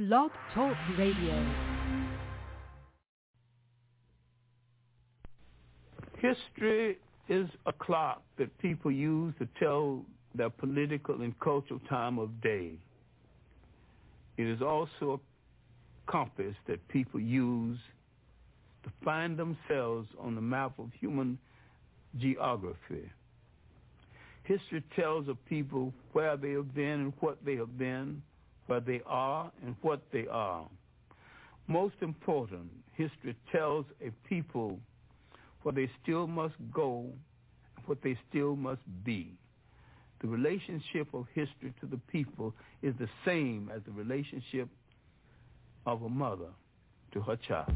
Blog Talk Radio. History is a clock that people use to tell their political and cultural time of day. It is also a compass that people use to find themselves on the map of human geography. History tells of people where they have been and what they have been, where they are and what they are. Most important, history tells a people where they still must go and what they still must be. The relationship of history to the people is the same as the relationship of a mother to her child.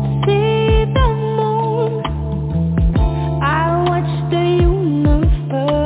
First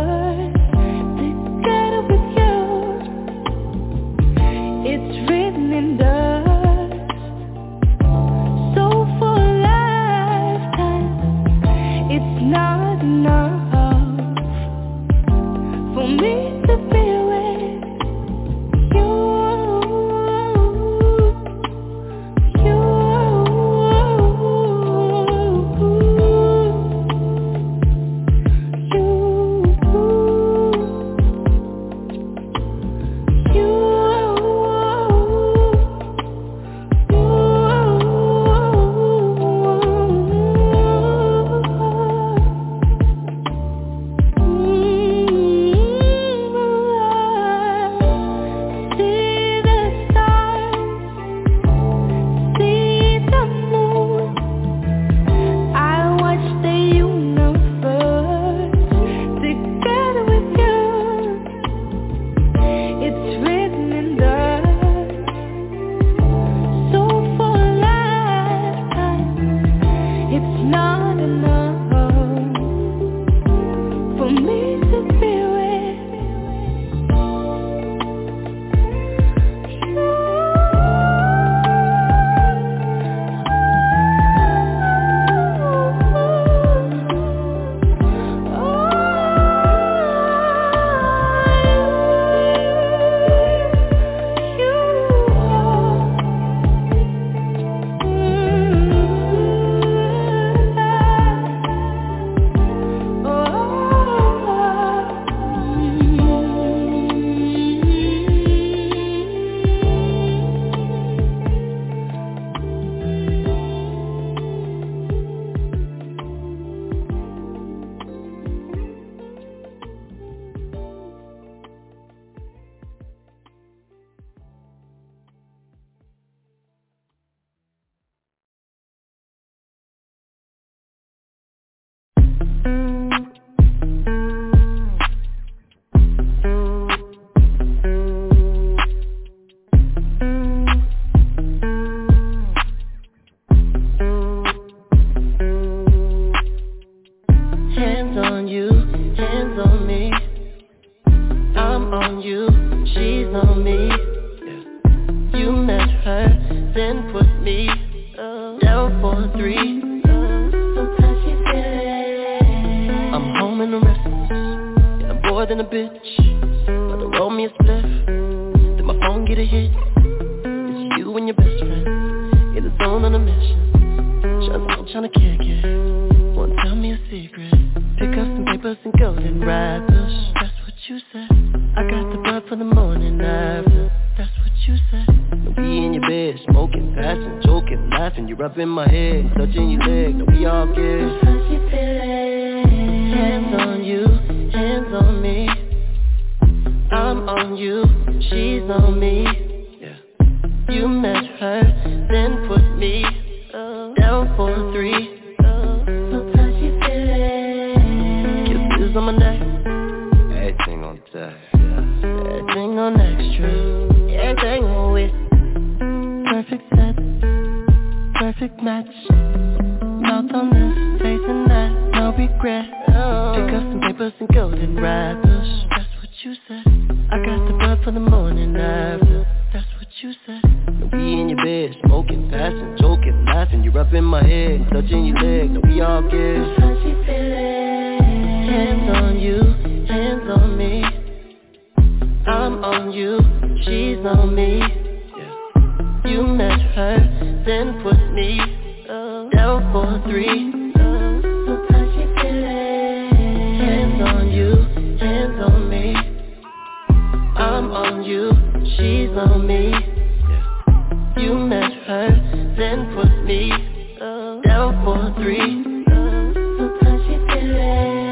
you, she's on me. Yeah. You met her, then put me down for 3. So touchy feeling. I'm home and I'm restless, and I'm more than a bitch. About to roll me a spliff, then my phone get a hit. It's you and your best friend in the zone on a mission. Tryna kick it. Won't tell me a secret. Pick up some papers and golden wrappers. That's what you said. I got the bug for the morning after. That's what you said. We in your bed, smoking, passing, joking, laughing. You rubbing my head, touching your leg. Now we all good. Touchy feeling. Hands on you, hands on me. I'm on you, she's on me. Yeah. You met her, then put me down for 3. So touchy feeling. Kisses on my neck, everything on deck, everything on extra, everything on with. Perfect set, perfect match. Mouth on this, facing that, no regret. Pick up some papers and golden wrappers. That's what you said. I got the bug for the morning after. That's what you said. Now we in your bed, smoking, passing, joking, laughing. You rubbing my head, touching your leg. Now we all good. Touchy feeling. Hands on you, hands on me. I'm on you, she's on me. Yeah. You met her, then put me down for 3. So touchy feeling. Hands on you, hands on me. I'm on you, she's on me. Yeah. You met her, then put me down for 3. So touchy feeling.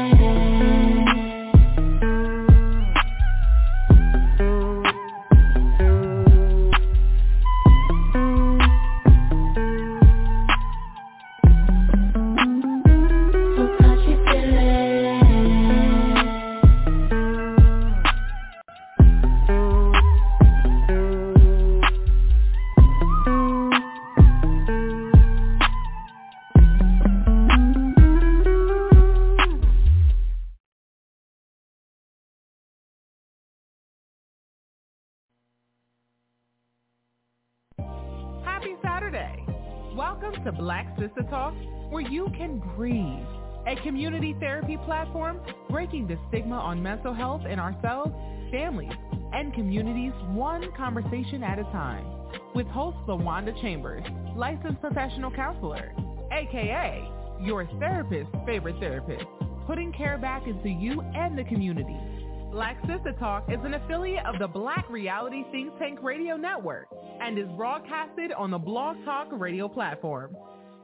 Welcome to Black Sister Talk, where you can breathe. A community therapy platform breaking the stigma on mental health in ourselves, families, and communities one conversation at a time. With host LaWanda Chambers, licensed professional counselor, a.k.a. your therapist's favorite therapist, putting care back into you and the community. Black Sister Talk is an affiliate of the Black Reality Think Tank Radio Network and is broadcasted on the Blog Talk Radio platform.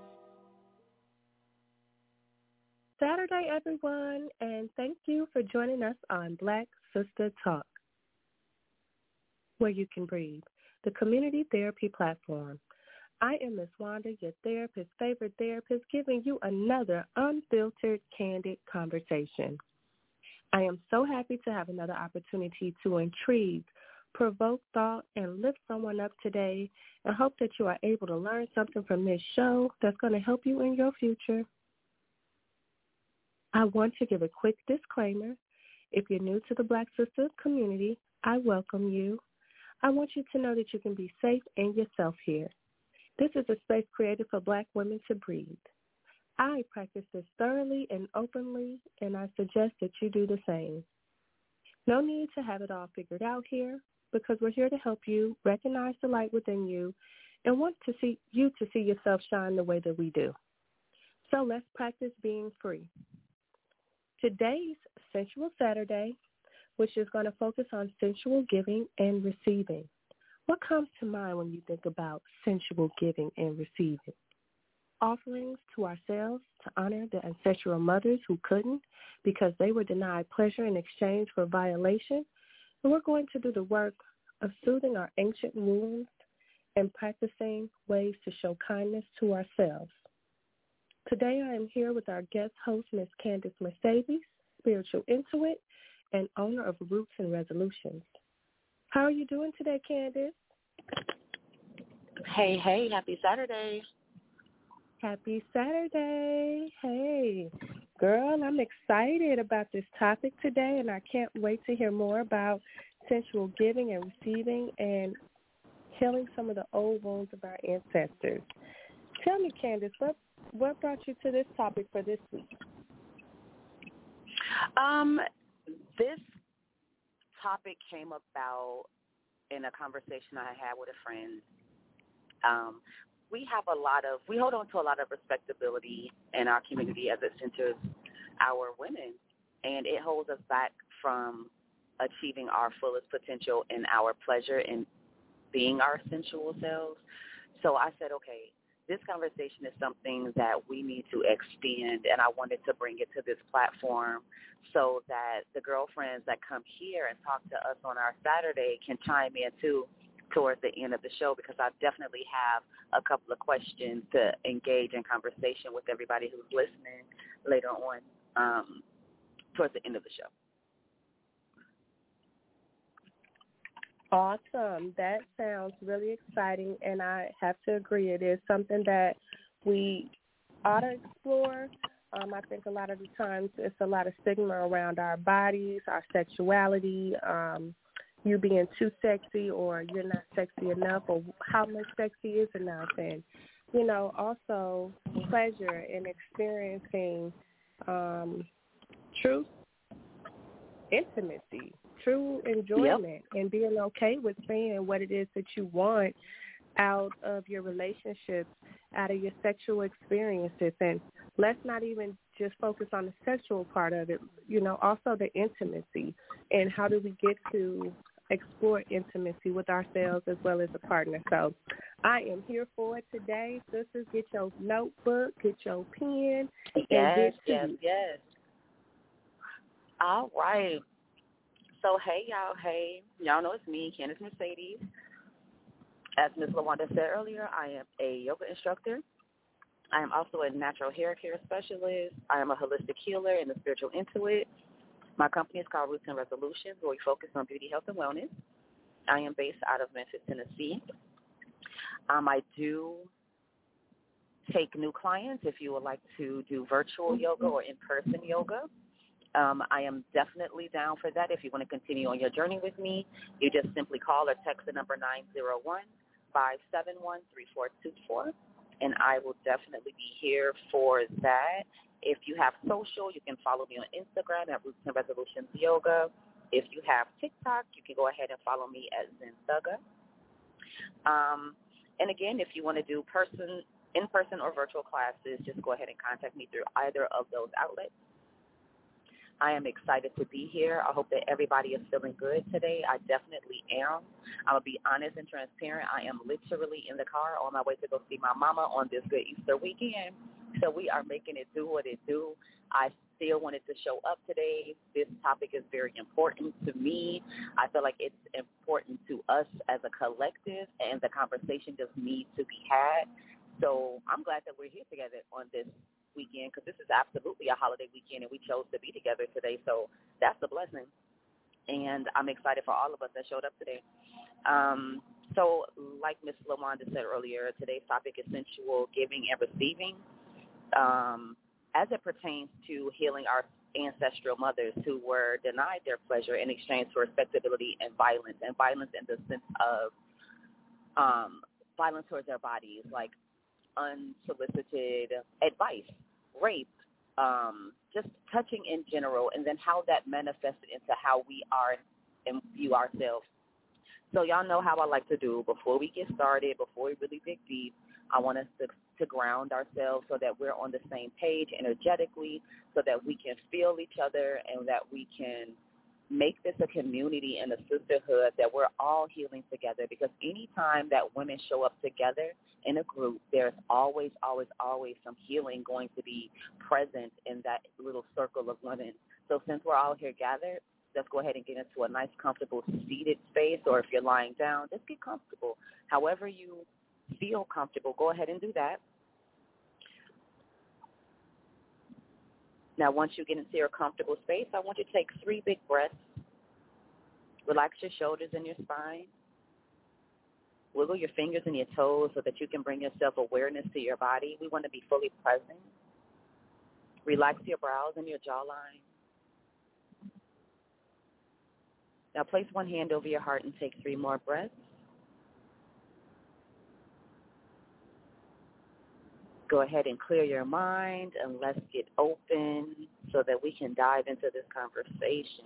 Saturday, everyone, and thank you for joining us on Black Sister Talk, where you can breathe, the community therapy platform. I am Ms. Wanda, your therapist's favorite therapist, giving you another unfiltered, candid conversation. I am so happy to have another opportunity to intrigue, provoke thought, and lift someone up today, and hope that you are able to learn something from this show that's going to help you in your future. I want to give a quick disclaimer. If you're new to the Black Sister community, I welcome you. I want you to know that you can be safe and yourself here. This is a space created for Black women to breathe. I practice this thoroughly and openly, and I suggest that you do the same. No need to have it all figured out here, because we're here to help you recognize the light within you and want to see you to see yourself shine the way that we do. So let's practice being free. Today's Sensual Saturday, which is going to focus on sensual giving and receiving. What comes to mind when you think about sensual giving and receiving? Offerings to ourselves to honor the ancestral mothers who couldn't because they were denied pleasure in exchange for violation. And we're going to do the work of soothing our ancient wounds and practicing ways to show kindness to ourselves. Today I am here with our guest host, Ms. Candace Mercedes, spiritual intuit and owner of Roots and Resolutions. How are you doing today, Candace? Hey, happy Saturday. Happy Saturday. Hey, girl, I'm excited about this topic today, and I can't wait to hear more about sensual giving and receiving, and healing some of the old wounds of our ancestors. Tell me, Candace, what brought you to this topic for this week? This topic came about in a conversation I had with a friend. We hold on to a lot of respectability in our community as it centers our women, and it holds us back from achieving our fullest potential in our pleasure in being our sensual selves. So I said, okay, this conversation is something that we need to extend, and I wanted to bring it to this platform so that the girlfriends that come here and talk to us on our Saturday can chime in too towards the end of the show, because I definitely have a couple of questions to engage in conversation with everybody who's listening later on towards the end of the show. Awesome. That sounds really exciting, and I have to agree. It is something that we ought to explore. I think a lot of the times it's a lot of stigma around our bodies, our sexuality, you being too sexy or you're not sexy enough, or how much sexy is enough, and, you know, also pleasure in experiencing true intimacy, true enjoyment, and being okay with saying what it is that you want out of your relationships, out of your sexual experiences. And let's not even just focus on the sexual part of it, you know, also the intimacy, and how do we get to explore intimacy with ourselves as well as a partner. So I am here for it today. Sisters, get your notebook, get your pen, Yes. All right. So, hey, y'all. Hey, y'all know it's me, Candace Mercedes. As Ms. LaWanda said earlier, I am a yoga instructor. I am also a natural hair care specialist. I am a holistic healer and a spiritual intuit. My company is called Roots and Resolutions, where we focus on beauty, health, and wellness. I am based out of Memphis, Tennessee. I do take new clients if you would like to do virtual yoga or in-person yoga. I am definitely down for that. If you want to continue on your journey with me, you just simply call or text the number 901-571-3424, and I will definitely be here for that. If you have social, you can follow me on Instagram at Roots and Resolutions Yoga. If you have TikTok, you can go ahead and follow me at Zen Thugga. And again, if you want to do in-person or virtual classes, just go ahead and contact me through either of those outlets. I am excited to be here. I hope that everybody is feeling good today. I definitely am. I'm going to be honest and transparent. I am literally in the car on my way to go see my mama on this good Easter weekend. So we are making it do what it do. I still wanted to show up today. This topic is very important to me. I feel like it's important to us as a collective, and the conversation just needs to be had. So I'm glad that we're here together on this weekend, because this is absolutely a holiday weekend, and we chose to be together today. So that's a blessing. And I'm excited for all of us that showed up today. So like Ms. LaWanda said earlier, today's topic is sensual giving and receiving. As it pertains to healing our ancestral mothers who were denied their pleasure in exchange for respectability and violence in the sense of violence towards their bodies, like unsolicited advice, rape, just touching in general, and then how that manifested into how we are and view ourselves. So y'all know how I like to do. Before we get started, before we really dig deep, I want us to ground ourselves so that we're on the same page energetically, so that we can feel each other and that we can make this a community and a sisterhood, that we're all healing together. Because anytime that women show up together in a group, there's always, always, always some healing going to be present in that little circle of women. So since we're all here gathered, let's go ahead and get into a nice, comfortable seated space, or if you're lying down, just get comfortable. However you feel comfortable, go ahead and do that. Now, once you get into your comfortable space, I want you to take 3 big breaths. Relax your shoulders and your spine. Wiggle your fingers and your toes so that you can bring your self-awareness to your body. We want to be fully present. Relax your brows and your jawline. Now place one hand over your heart and take 3 more breaths. Go ahead and clear your mind, and let's get open so that we can dive into this conversation.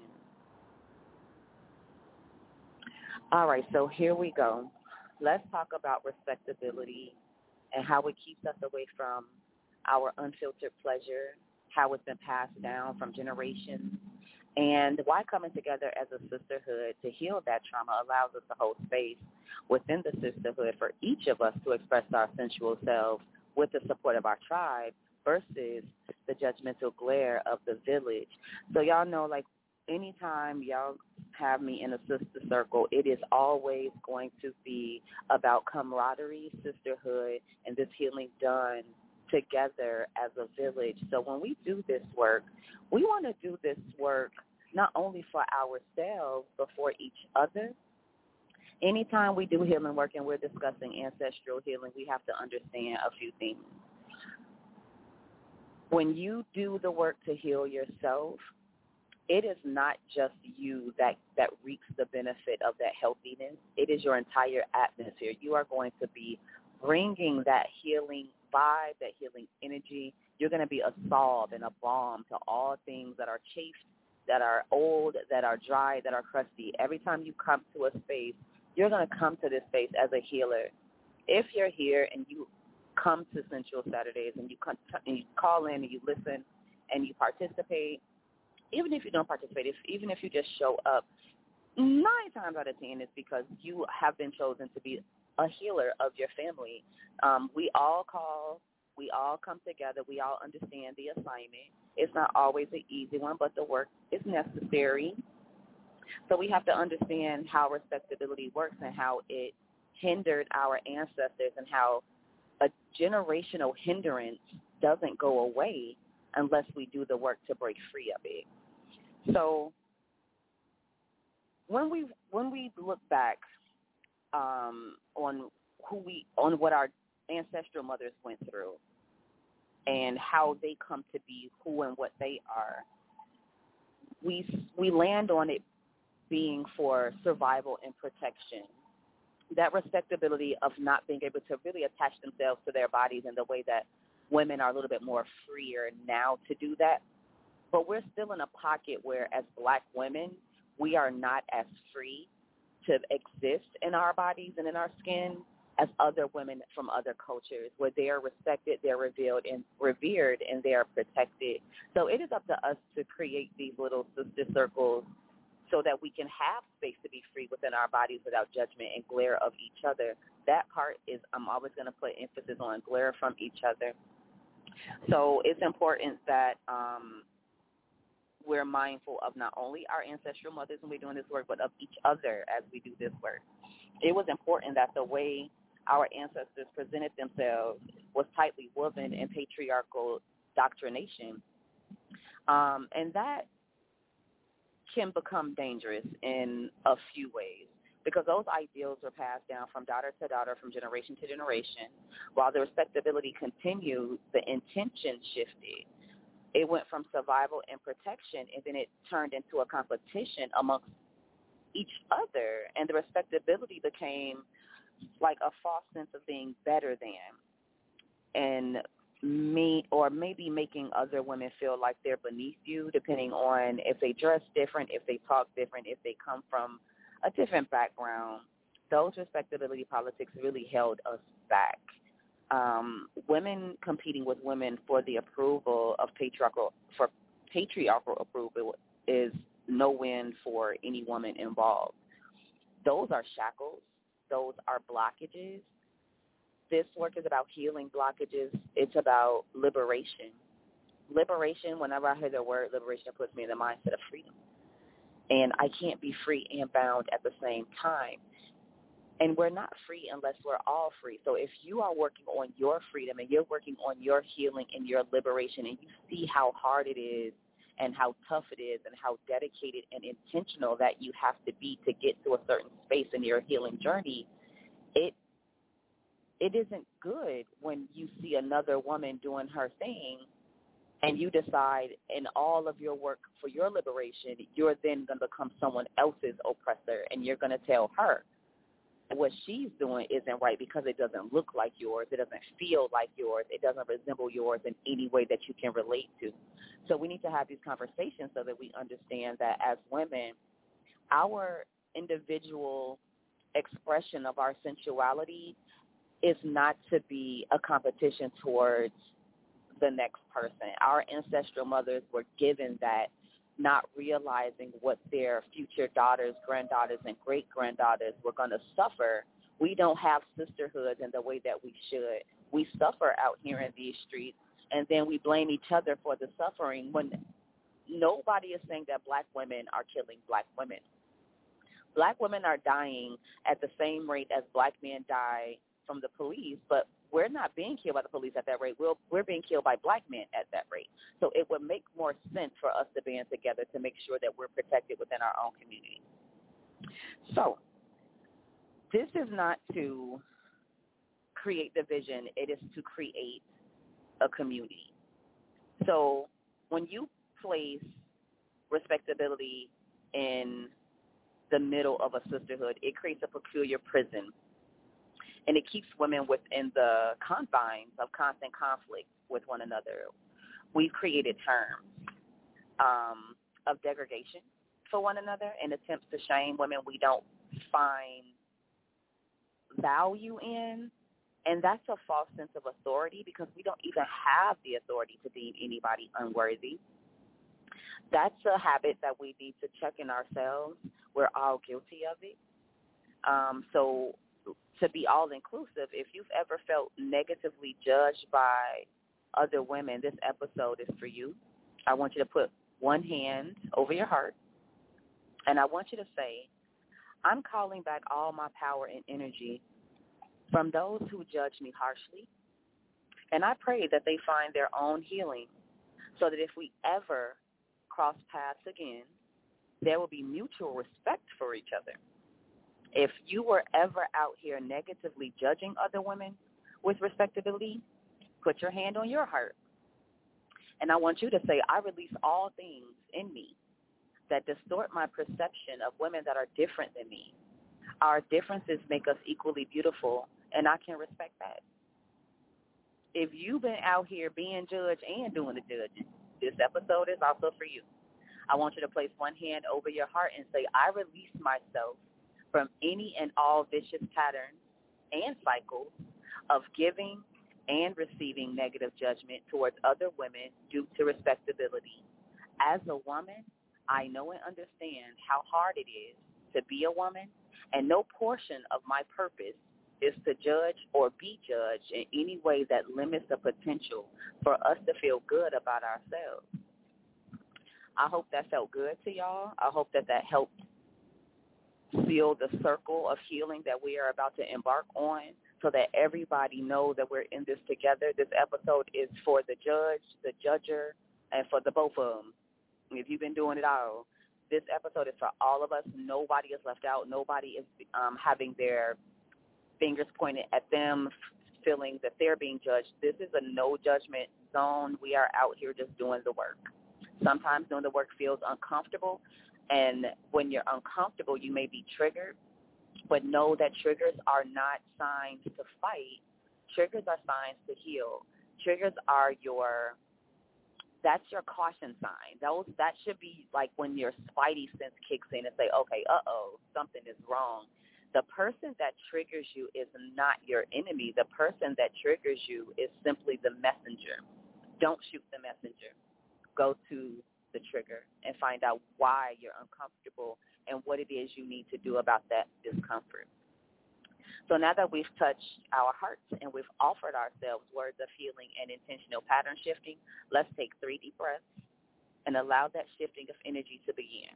All right, so here we go. Let's talk about respectability and how it keeps us away from our unfiltered pleasure, how it's been passed down from generations, and why coming together as a sisterhood to heal that trauma allows us to hold space within the sisterhood for each of us to express our sensual selves with the support of our tribe versus the judgmental glare of the village. So y'all know, like, anytime y'all have me in a sister circle, it is always going to be about camaraderie, sisterhood, and this healing done together as a village. So when we do this work, we want to do this work not only for ourselves, but for each other. Anytime we do healing work and we're discussing ancestral healing, we have to understand a few things. When you do the work to heal yourself, it is not just you that reaps the benefit of that healthiness. It is your entire atmosphere. You are going to be bringing that healing vibe, that healing energy. You're going to be a salve and a balm to all things that are chafed, that are old, that are dry, that are crusty. Every time you come to a space, you're going to come to this space as a healer. If you're here and you come to Sensual Saturdays and you call in and you listen and you participate, even if you don't participate, even if you just show up, 9 times out of 10 is because you have been chosen to be a healer of your family. We all call, we all come together, we all understand the assignment. It's not always an easy one, but the work is necessary. So we have to understand how respectability works and how it hindered our ancestors and how a generational hindrance doesn't go away unless we do the work to break free of it. So when we look back on what our ancestral mothers went through and how they come to be who and what they are, we land on it being for survival and protection. That respectability of not being able to really attach themselves to their bodies in the way that women are a little bit more freer now to do that. But we're still in a pocket where, as Black women, we are not as free to exist in our bodies and in our skin as other women from other cultures, where they are respected, they're revered, and they are protected. So it is up to us to create these little sister circles so that we can have space to be free within our bodies without judgment and glare of each other. That part is, I'm always going to put emphasis on glare from each other. So it's important that we're mindful of not only our ancestral mothers when we're doing this work, but of each other as we do this work. It was important that the way our ancestors presented themselves was tightly woven in patriarchal doctrination. And that can become dangerous in a few ways, because those ideals were passed down from daughter to daughter, from generation to generation. While the respectability continued, the intention shifted. It went from survival and protection, and then it turned into a competition amongst each other, and the respectability became like a false sense of being better than, and maybe making other women feel like they're beneath you, depending on if they dress different, if they talk different, if they come from a different background. Those respectability politics really held us back. Women competing with women for the approval of patriarchal approval is no win for any woman involved. Those are shackles. Those are blockages. This work is about healing blockages. It's about liberation. Liberation, whenever I hear the word liberation, it puts me in the mindset of freedom. And I can't be free and bound at the same time. And we're not free unless we're all free. So if you are working on your freedom and you're working on your healing and your liberation, and you see how hard it is and how tough it is and how dedicated and intentional that you have to be to get to a certain space in your healing journey, it isn't good when you see another woman doing her thing and you decide in all of your work for your liberation, you're then going to become someone else's oppressor, and you're going to tell her what she's doing isn't right because it doesn't look like yours, it doesn't feel like yours, it doesn't resemble yours in any way that you can relate to. So we need to have these conversations so that we understand that as women, our individual expression of our sensuality is not to be a competition towards the next person. Our ancestral mothers were given that, not realizing what their future daughters, granddaughters, and great-granddaughters were going to suffer. We don't have sisterhood in the way that we should. We suffer out here in these streets, and then we blame each other for the suffering when nobody is saying that black women are killing black women. Black women are dying at the same rate as black men die from the police, but we're not being killed by the police at that rate. We're being killed by black men at that rate. So it would make more sense for us to band together to make sure that we're protected within our own community. So this is not to create division. It is to create a community. So when you place respectability in the middle of a sisterhood, it creates a peculiar prison. And it keeps women within the confines of constant conflict with one another. We've created terms of degradation for one another in attempts to shame women we don't find value in. And that's a false sense of authority because we don't even have the authority to deem anybody unworthy. That's a habit that we need to check in ourselves. We're all guilty of it. So to be all-inclusive, if you've ever felt negatively judged by other women, this episode is for you. I want you to put one hand over your heart, and I want you to say, I'm calling back all my power and energy from those who judge me harshly, and I pray that they find their own healing so that if we ever cross paths again, there will be mutual respect for each other. If you were ever out here negatively judging other women with respectability, put your hand on your heart. And I want you to say, I release all things in me that distort my perception of women that are different than me. Our differences make us equally beautiful, and I can respect that. If you've been out here being judged and doing the judging, this episode is also for you. I want you to place one hand over your heart and say, I release myself from any and all vicious patterns and cycles of giving and receiving negative judgment towards other women due to respectability. As a woman, I know and understand how hard it is to be a woman, and no portion of my purpose is to judge or be judged in any way that limits the potential for us to feel good about ourselves. I hope that felt good to y'all. I hope that helped seal the circle of healing that we are about to embark on so that everybody knows that we're in this together. This episode is for the judge, the judger, and for the both of them. If you've been doing it all, this episode is for all of us. Nobody is left out. Nobody is having their fingers pointed at them, feeling that they're being judged. This is a no judgment zone. We are out here just doing the work. Sometimes doing the work feels uncomfortable. And when you're uncomfortable, you may be triggered, but know that triggers are not signs to fight. Triggers are signs to heal. Triggers are that's your caution sign. That should be like when your spidey sense kicks in and say, okay, something is wrong. The person that triggers you is not your enemy. The person that triggers you is simply the messenger. Don't shoot the messenger. Go to the trigger and find out why you're uncomfortable and what it is you need to do about that discomfort. So now that we've touched our hearts and we've offered ourselves words of healing and intentional pattern shifting, let's take 3 deep breaths and allow that shifting of energy to begin.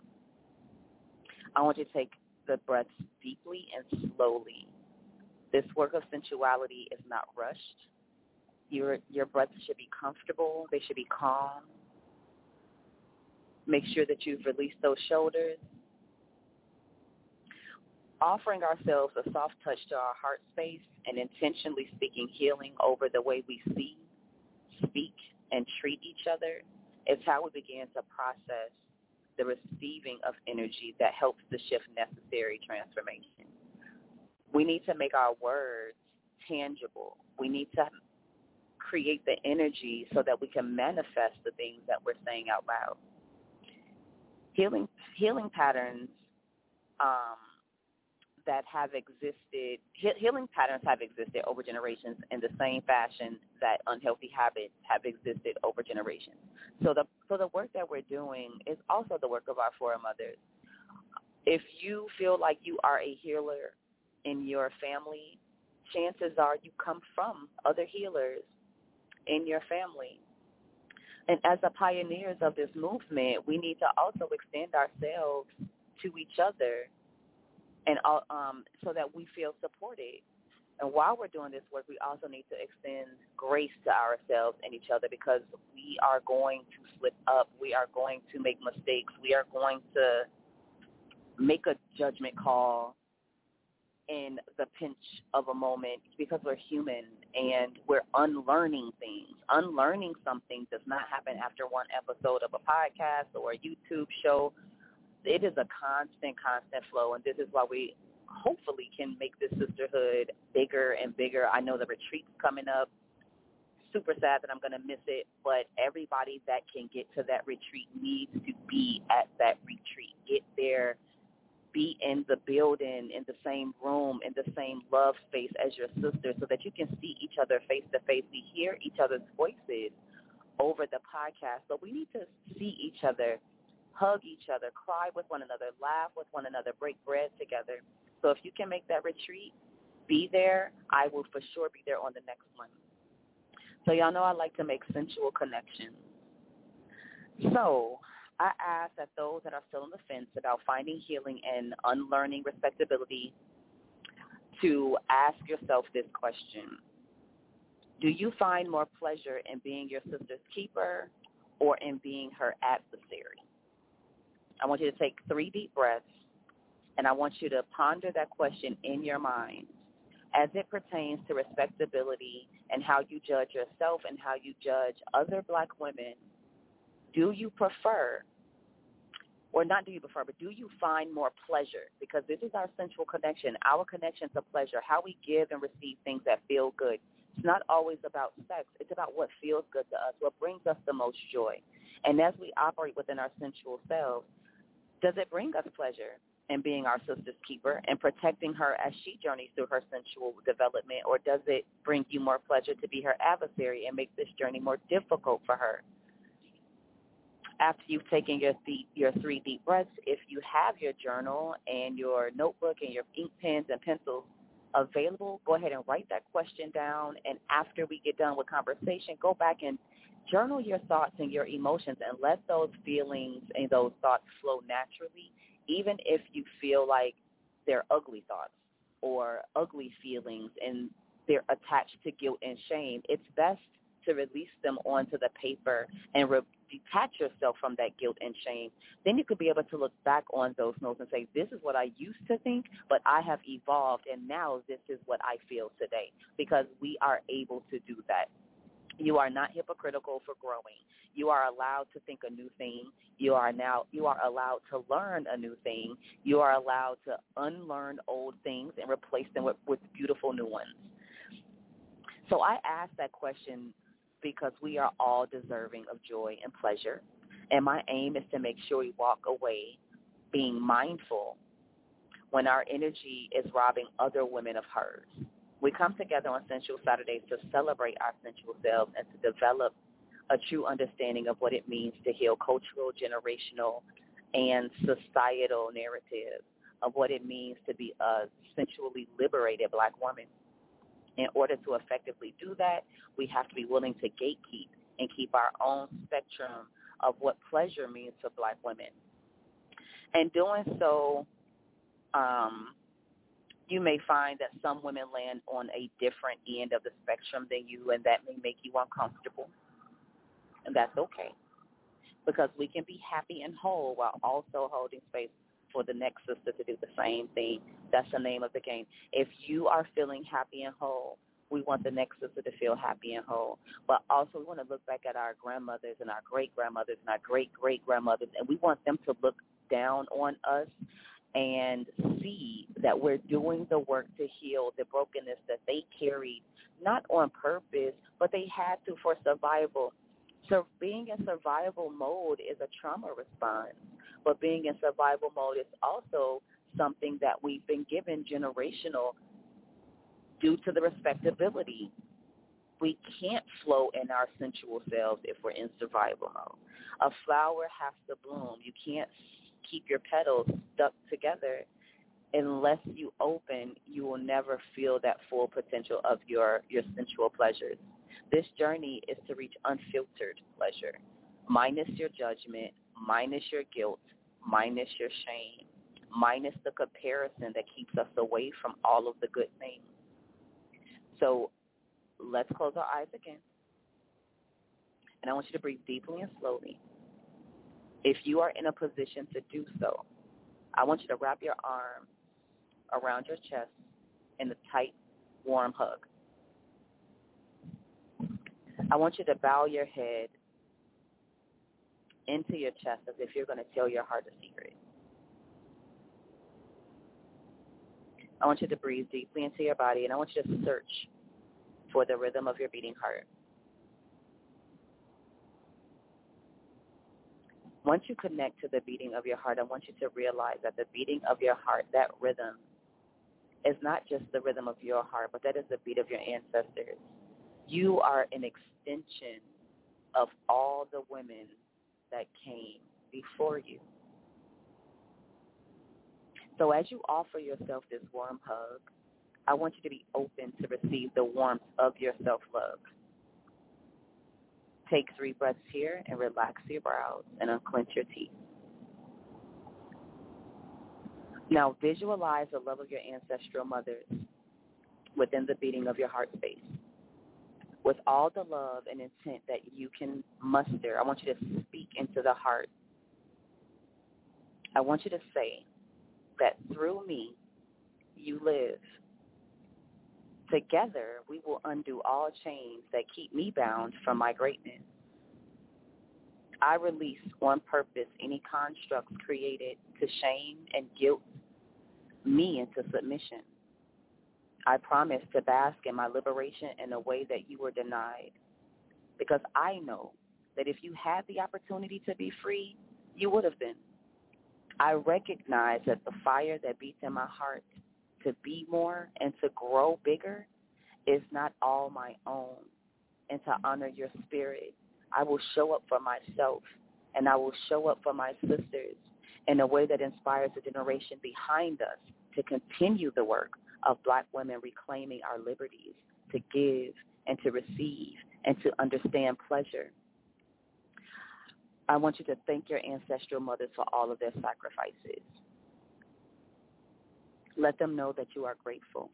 I want you to take the breaths deeply and slowly. This work of sensuality is not rushed. Your breaths should be comfortable. They should be calm. Make sure that you've released those shoulders. Offering ourselves a soft touch to our heart space and intentionally speaking healing over the way we see, speak, and treat each other is how we begin to process the receiving of energy that helps to shift necessary transformation. We need to make our words tangible. We need to create the energy so that we can manifest the things that we're saying out loud. Healing patterns that have existed, healing patterns have existed over generations in the same fashion that unhealthy habits have existed over generations. So the work that we're doing is also the work of our foremothers. If you feel like you are a healer in your family, chances are you come from other healers in your family. And as the pioneers of this movement, we need to also extend ourselves to each other, and so that we feel supported. And while we're doing this work, we also need to extend grace to ourselves and each other, because we are going to slip up. We are going to make mistakes. We are going to make a judgment call in the pinch of a moment, because we're human and we're unlearning things. Unlearning something does not happen after one episode of a podcast or a YouTube show. It is a constant flow, and this is why we hopefully can make this sisterhood bigger and bigger. I know the retreat's coming up. Super sad that I'm going to miss it, but everybody that can get to that retreat needs to be at that retreat. Get there, be in the building, in the same room, in the same love space as your sister, so that you can see each other face to face. We hear each other's voices over the podcast, but we need to see each other, hug each other, cry with one another, laugh with one another, break bread together. So if you can make that retreat, be there. I will for sure be there on the next one. So y'all know I like to make sensual connections. So I ask that those that are still on the fence about finding healing and unlearning respectability to ask yourself this question. Do you find more pleasure in being your sister's keeper or in being her adversary? I want you to take 3 deep breaths, and I want you to ponder that question in your mind as it pertains to respectability and how you judge yourself and how you judge other black women. Do you prefer, or not do you prefer, but do you find more pleasure? Because this is our sensual connection, our connection to pleasure, how we give and receive things that feel good. It's not always about sex. It's about what feels good to us, what brings us the most joy. And as we operate within our sensual selves, does it bring us pleasure in being our sister's keeper and protecting her as she journeys through her sensual development, or does it bring you more pleasure to be her adversary and make this journey more difficult for her? After you've taken your 3 deep breaths, if you have your journal and your notebook and your ink pens and pencils available, go ahead and write that question down. And after we get done with conversation, go back and journal your thoughts and your emotions and let those feelings and those thoughts flow naturally, even if you feel like they're ugly thoughts or ugly feelings and they're attached to guilt and shame. It's best to release them onto the paper and detach yourself from that guilt and shame. Then you could be able to look back on those notes and say, this is what I used to think, but I have evolved, and now this is what I feel today, because we are able to do that. You are not hypocritical for growing. You are allowed to think a new thing. You are allowed to learn a new thing. You are allowed to unlearn old things and replace them with beautiful new ones. So I asked that question because we are all deserving of joy and pleasure. And my aim is to make sure we walk away being mindful when our energy is robbing other women of hers. We come together on Sensual Saturdays to celebrate our sensual selves and to develop a true understanding of what it means to heal cultural, generational, and societal narratives of what it means to be a sensually liberated black woman. In order to effectively do that, we have to be willing to gatekeep and keep our own spectrum of what pleasure means to black women. And doing so, you may find that some women land on a different end of the spectrum than you, and that may make you uncomfortable. And that's okay, because we can be happy and whole while also holding space for the next sister to do the same thing. That's the name of the game. If you are feeling happy and whole, We want the next sister to feel happy and whole. But also we want to look back at our grandmothers and our great-grandmothers and our great-great-grandmothers, and we want them to look down on us and see that we're doing the work to heal the brokenness that they carried, not on purpose, but they had to for survival. So being in survival mode is a trauma response, but being in survival mode is also something that we've been given generational due to the respectability. We can't flow in our sensual selves if we're in survival mode. A flower has to bloom. You can't keep your petals stuck together. Unless you open, you will never feel that full potential of your sensual pleasures. This journey is to reach unfiltered pleasure, minus your judgment, minus your guilt, minus your shame, minus the comparison that keeps us away from all of the good things. So let's close our eyes again. And I want you to breathe deeply and slowly. If you are in a position to do so, I want you to wrap your arm around your chest in a tight, warm hug. I want you to bow your head into your chest as if you're going to tell your heart a secret. I want you to breathe deeply into your body, and I want you to search for the rhythm of your beating heart. Once you connect to the beating of your heart, I want you to realize that the beating of your heart, that rhythm, is not just the rhythm of your heart, but that is the beat of your ancestors. You are an extension of all the women that came before you. So as you offer yourself this warm hug, I want you to be open to receive the warmth of your self-love. Take 3 breaths here and relax your brows and unclench your teeth. Now visualize the love of your ancestral mothers within the beating of your heart space. With all the love and intent that you can muster, I want you to speak into the heart. I want you to say that through me, you live. Together, we will undo all chains that keep me bound from my greatness. I release on purpose any constructs created to shame and guilt me into submission. I promise to bask in my liberation in a way that you were denied, because I know that if you had the opportunity to be free, you would have been. I recognize that the fire that beats in my heart to be more and to grow bigger is not all my own. And to honor your spirit, I will show up for myself, and I will show up for my sisters in a way that inspires the generation behind us to continue the work of Black women reclaiming our liberties, to give and to receive and to understand pleasure. I want you to thank your ancestral mothers for all of their sacrifices. Let them know that you are grateful.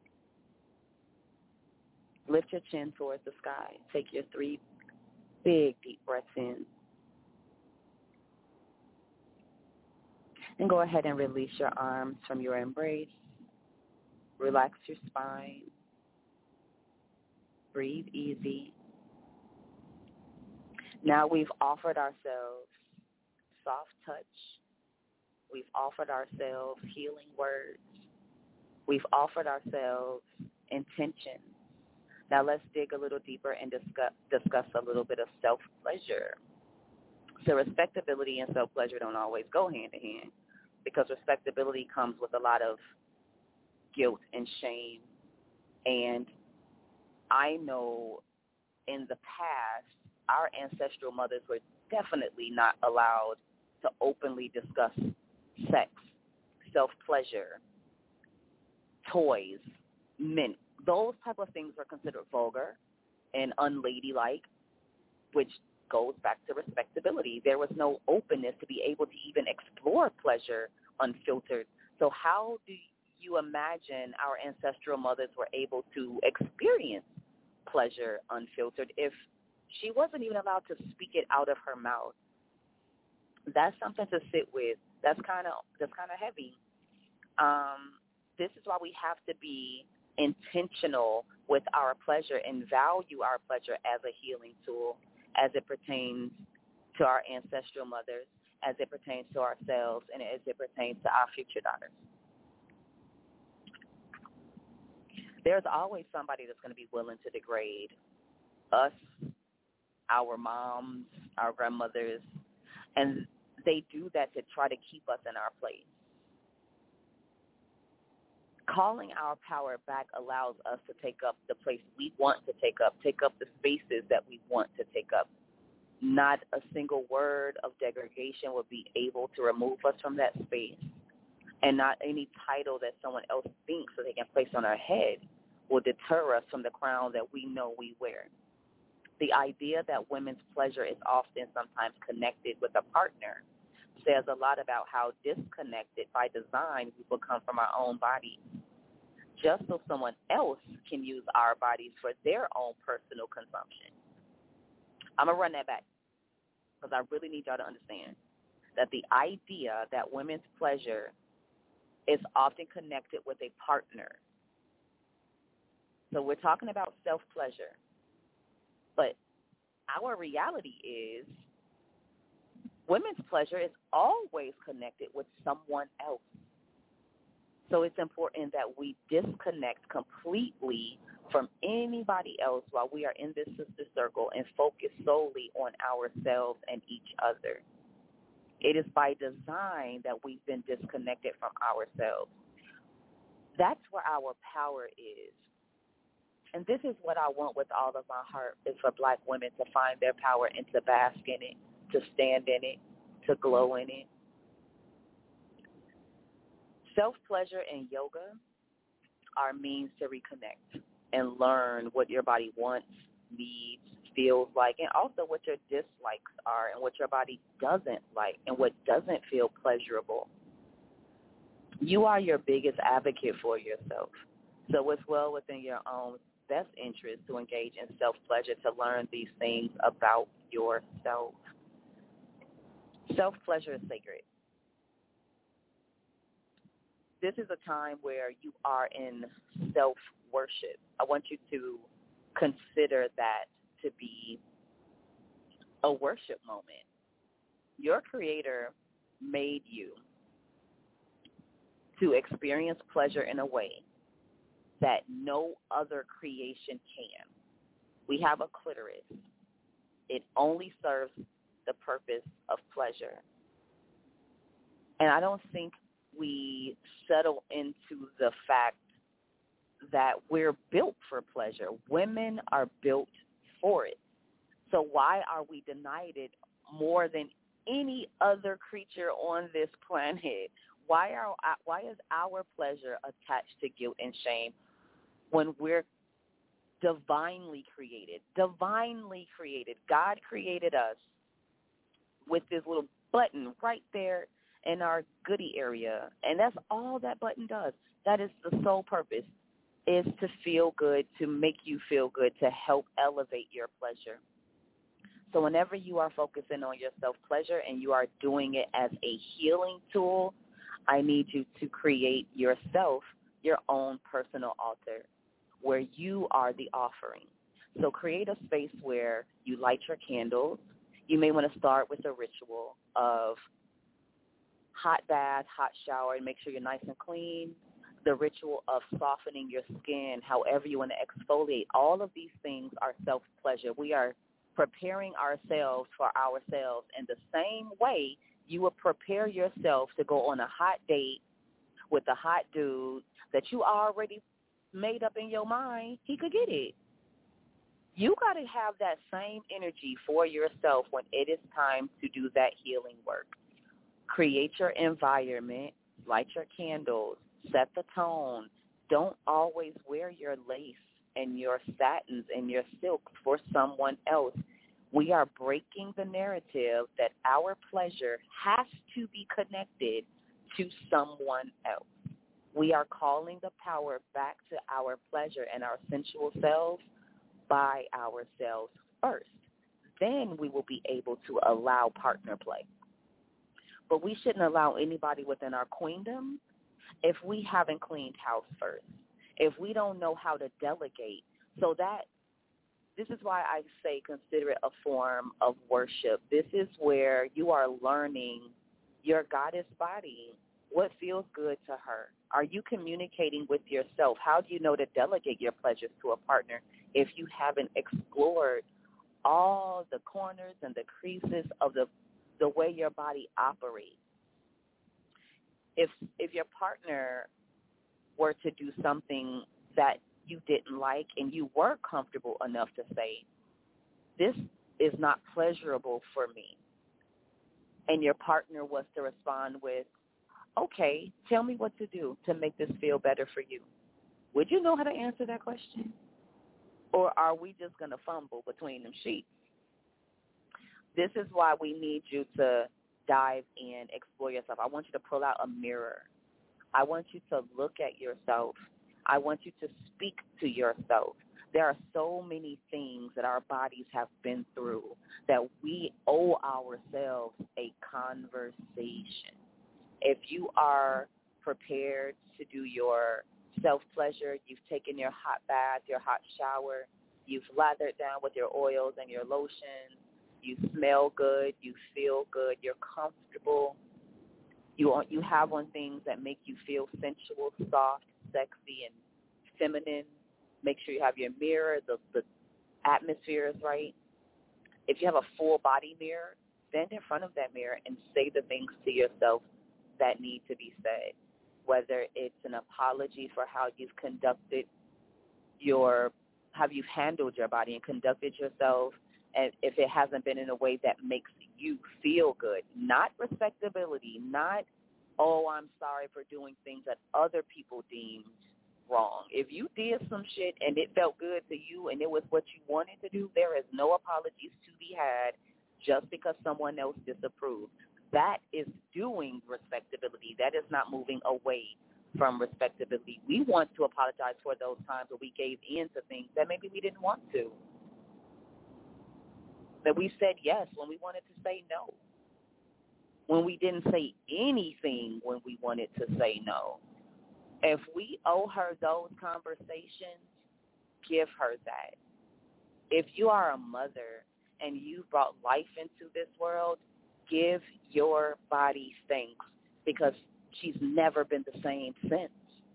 Lift your chin towards the sky. Take your 3 big, deep breaths in. And go ahead and release your arms from your embrace. Relax your spine. Breathe easy. Now we've offered ourselves soft touch. We've offered ourselves healing words. We've offered ourselves intention. Now let's dig a little deeper and discuss a little bit of self-pleasure. So respectability and self-pleasure don't always go hand in hand, because respectability comes with a lot of guilt and shame. And I know in the past, our ancestral mothers were definitely not allowed to openly discuss sex, self-pleasure, toys, men. Those type of things were considered vulgar and unladylike, which goes back to respectability. There was no openness to be able to even explore pleasure unfiltered. So how do you imagine our ancestral mothers were able to experience pleasure unfiltered if she wasn't even allowed to speak it out of her mouth? That's something to sit with. That's kind of heavy. This is why we have to be intentional with our pleasure and value our pleasure as a healing tool as it pertains to our ancestral mothers, as it pertains to ourselves, and as it pertains to our future daughters. There's always somebody that's going to be willing to degrade us, our moms, our grandmothers, and they do that to try to keep us in our place. Calling our power back allows us to take up the place we want to take up the spaces that we want to take up. Not a single word of degradation will be able to remove us from that space, and not any title that someone else thinks that they can place on our head will deter us from the crown that we know we wear. The idea that women's pleasure is often sometimes connected with a partner says a lot about how disconnected by design we become from our own bodies, just so someone else can use our bodies for their own personal consumption. I'm going to run that back because I really need y'all to understand that the idea that women's pleasure is often connected with a partner. So we're talking about self-pleasure, but our reality is women's pleasure is always connected with someone else. So it's important that we disconnect completely from anybody else while we are in this sister circle and focus solely on ourselves and each other. It is by design that we've been disconnected from ourselves. That's where our power is. And this is what I want with all of my heart, is for Black women to find their power and to bask in it, to stand in it, to glow in it. Self-pleasure and yoga are means to reconnect and learn what your body wants, needs, feels like, and also what your dislikes are and what your body doesn't like and what doesn't feel pleasurable. You are your biggest advocate for yourself. So it's well within your own best interest to engage in self-pleasure, to learn these things about yourself. Self-pleasure is sacred. This is a time where you are in self-worship. I want you to consider that to be a worship moment. Your Creator made you to experience pleasure in a way that no other creation can. We have a clitoris. It only serves the purpose of pleasure. And I don't think we settle into the fact that we're built for pleasure. Women are built for it. So why are we denied it more than any other creature on this planet? Why is our pleasure attached to guilt and shame when we're divinely created? Divinely created. God created us with this little button right there in our goodie area, and that's all that button does. That is the sole purpose, is to feel good, to make you feel good, to help elevate your pleasure. So whenever you are focusing on your self-pleasure and you are doing it as a healing tool, I need you to create yourself your own personal altar where you are the offering. So create a space where you light your candles. You may want to start with a ritual of hot bath, hot shower, and make sure you're nice and clean. The ritual of softening your skin, however you want to exfoliate. All of these things are self-pleasure. We are preparing ourselves for ourselves in the same way you would prepare yourself to go on a hot date with a hot dude that you already made up in your mind he could get it. You got to have that same energy for yourself when it is time to do that healing work. Create your environment, light your candles, set the tone. Don't always wear your lace and your satins and your silks for someone else. We are breaking the narrative that our pleasure has to be connected to someone else. We are calling the power back to our pleasure and our sensual selves by ourselves first. Then we will be able to allow partner play. But we shouldn't allow anybody within our queendom if we haven't cleaned house first, if we don't know how to delegate. So this is why I say consider it a form of worship. This is where you are learning your goddess body, what feels good to her. Are you communicating with yourself? How do you know to delegate your pleasures to a partner if you haven't explored all the corners and the creases of the way your body operates? If your partner were to do something that you didn't like and you were comfortable enough to say, this is not pleasurable for me, and your partner was to respond with, okay, tell me what to do to make this feel better for you, would you know how to answer that question? Or are we just going to fumble between them sheets? This is why we need you to dive in, explore yourself. I want you to pull out a mirror. I want you to look at yourself. I want you to speak to yourself. There are so many things that our bodies have been through that we owe ourselves a conversation. If you are prepared to do your self-pleasure, you've taken your hot bath, your hot shower, you've lathered down with your oils and your lotions, you smell good, you feel good, you're comfortable, you have on things that make you feel sensual, soft, sexy, and feminine. Make sure you have your mirror, the atmosphere is right. If you have a full body mirror, stand in front of that mirror and say the things to yourself that need to be said, whether it's an apology for how you've handled your body and conducted yourself, and if it hasn't been in a way that makes you feel good, not respectability, not, oh, I'm sorry for doing things that other people deemed wrong. If you did some shit and it felt good to you and it was what you wanted to do, there is no apologies to be had just because someone else disapproved. That is doing respectability. That is not moving away from respectability. We want to apologize for those times where we gave in to things that maybe we didn't want to. That we said yes when we wanted to say no. When we didn't say anything when we wanted to say no. If we owe her those conversations, give her that. If you are a mother and you brought life into this world, give your body thanks because she's never been the same since.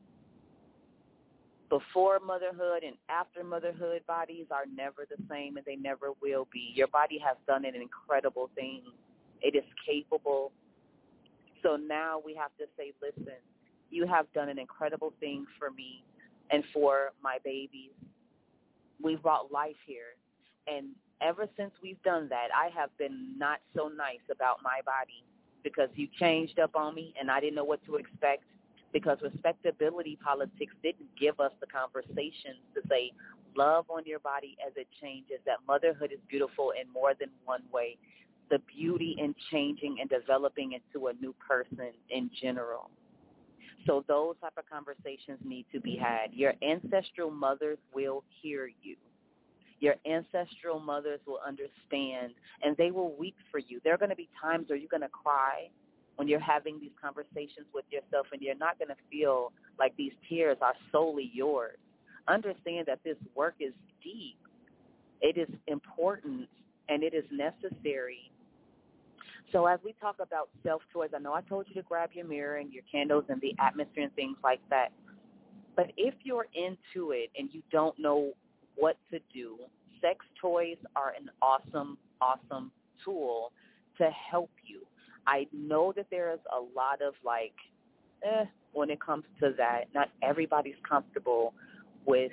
Before motherhood and after motherhood, bodies are never the same and they never will be. Your body has done an incredible thing. It is capable. So now we have to say, listen, you have done an incredible thing for me and for my babies. We've brought life here. And ever since we've done that, I have been not so nice about my body because you changed up on me and I didn't know what to expect because respectability politics didn't give us the conversations to say, love on your body as it changes, that motherhood is beautiful in more than one way, the beauty in changing and developing into a new person in general. So those type of conversations need to be had. Your ancestral mothers will hear you. Your ancestral mothers will understand, and they will weep for you. There are going to be times where you're going to cry when you're having these conversations with yourself, and you're not going to feel like these tears are solely yours. Understand that this work is deep. It is important, and it is necessary. So as we talk about self-choice, I know I told you to grab your mirror and your candles and the atmosphere and things like that. But if you're into it and you don't know what to do, sex toys are an awesome, awesome tool to help you. I know that there is a lot of when it comes to that, not everybody's comfortable with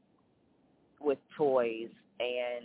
toys and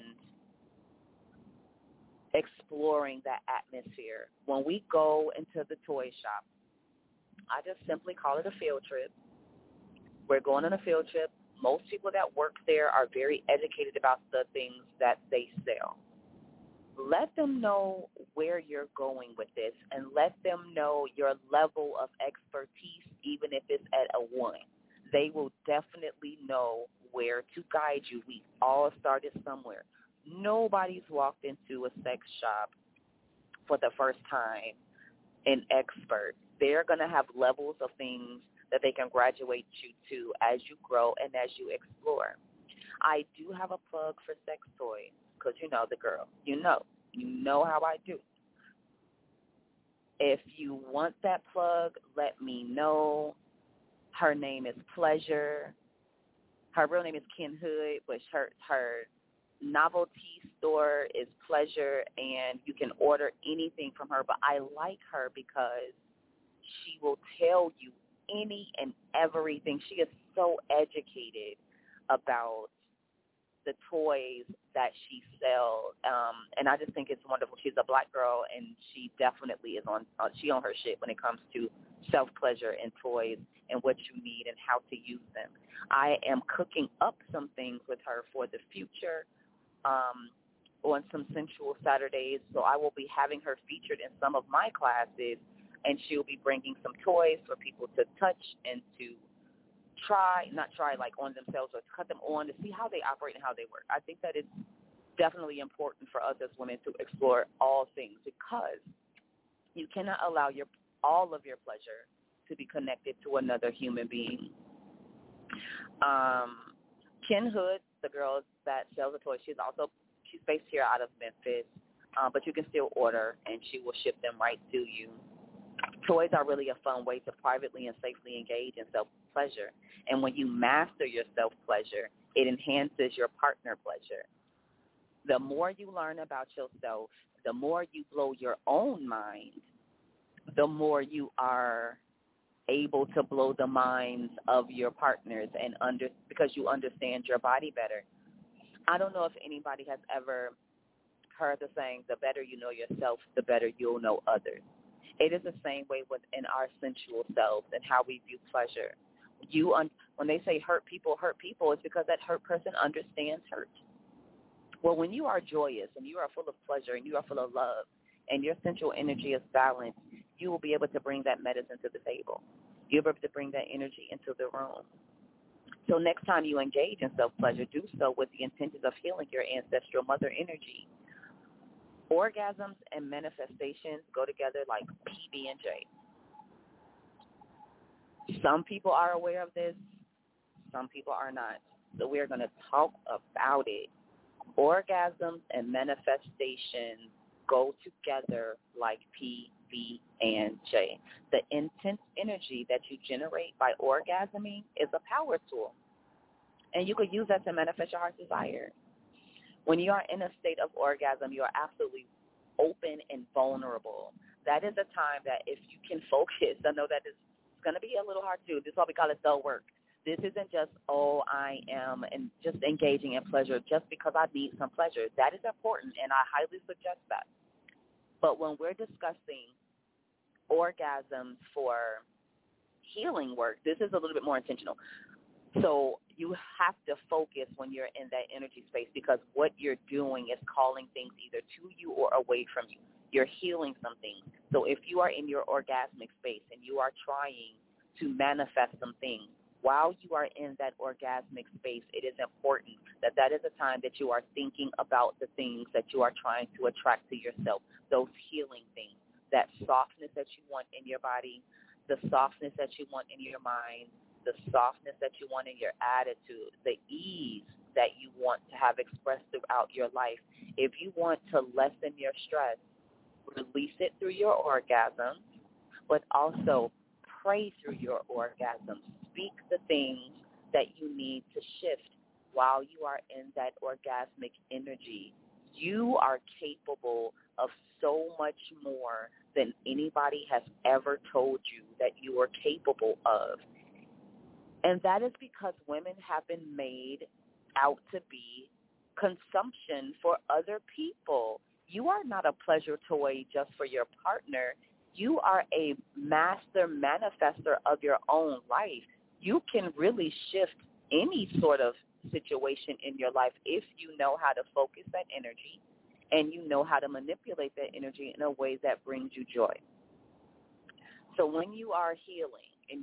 exploring that atmosphere. When we go into the toy shop, I just simply call it a field trip. We're going on a field trip. Most people that work there are very educated about the things that they sell. Let them know where you're going with this and let them know your level of expertise, even if it's at a 1. They will definitely know where to guide you. We all started somewhere. Nobody's walked into a sex shop for the first time an expert. They're going to have levels of things that they can graduate you to as you grow and as you explore. I do have a plug for sex toys because you know the girl. You know how I do. If you want that plug, let me know. Her name is Pleasure. Her real name is Ken Hood, but her novelty store is Pleasure, and you can order anything from her. But I like her because she will tell you any and everything. She is so educated about the toys that she sells, and I just think it's wonderful. She's a black girl, and she definitely is on her shit when it comes to self-pleasure and toys and what you need and how to use them. I am cooking up some things with her for the future on some sensual Saturdays, so I will be having her featured in some of my classes, and she'll be bringing some toys for people to touch and to not try like on themselves, or to cut them on to see how they operate and how they work. I think that it's definitely important for us as women to explore all things, because you cannot allow all of your pleasure to be connected to another human being. Ken Hood, the girl that sells the toys, she's based here out of Memphis, but you can still order, and she will ship them right to you. Toys are really a fun way to privately and safely engage in self-pleasure. And when you master your self-pleasure, it enhances your partner pleasure. The more you learn about yourself, the more you blow your own mind, the more you are able to blow the minds of your partners, and because you understand your body better. I don't know if anybody has ever heard the saying, the better you know yourself, the better you'll know others. It is the same way within our sensual selves and how we view pleasure. When they say hurt people, it's because that hurt person understands hurt. Well, when you are joyous and you are full of pleasure and you are full of love and your sensual energy is balanced, you will be able to bring that medicine to the table. You'll be able to bring that energy into the room. So next time you engage in self-pleasure, do so with the intentions of healing your ancestral mother energy. Orgasms and manifestations go together like PB&J. Some people are aware of this. Some people are not. So we're going to talk about it. Orgasms and manifestations go together like PB&J. The intense energy that you generate by orgasming is a power tool, and you could use that to manifest your heart's desire. When you are in a state of orgasm, you are absolutely open and vulnerable. That is a time that if you can focus, I know that it's going to be a little hard to do. This is why we call it the work. This isn't just, I am and just engaging in pleasure just because I need some pleasure. That is important, and I highly suggest that. But when we're discussing orgasms for healing work, this is a little bit more intentional. So you have to focus when you're in that energy space, because what you're doing is calling things either to you or away from you. You're healing some things. So if you are in your orgasmic space and you are trying to manifest some things, while you are in that orgasmic space, it is important that that is a time that you are thinking about the things that you are trying to attract to yourself, those healing things, that softness that you want in your body, the softness that you want in your mind, the softness that you want in your attitude, the ease that you want to have expressed throughout your life. If you want to lessen your stress, release it through your orgasms, but also pray through your orgasms. Speak the things that you need to shift while you are in that orgasmic energy. You are capable of so much more than anybody has ever told you that you are capable of. And that is because women have been made out to be consumption for other people. You are not a pleasure toy just for your partner. You are a master manifester of your own life. You can really shift any sort of situation in your life if you know how to focus that energy and you know how to manipulate that energy in a way that brings you joy. So when you are healing and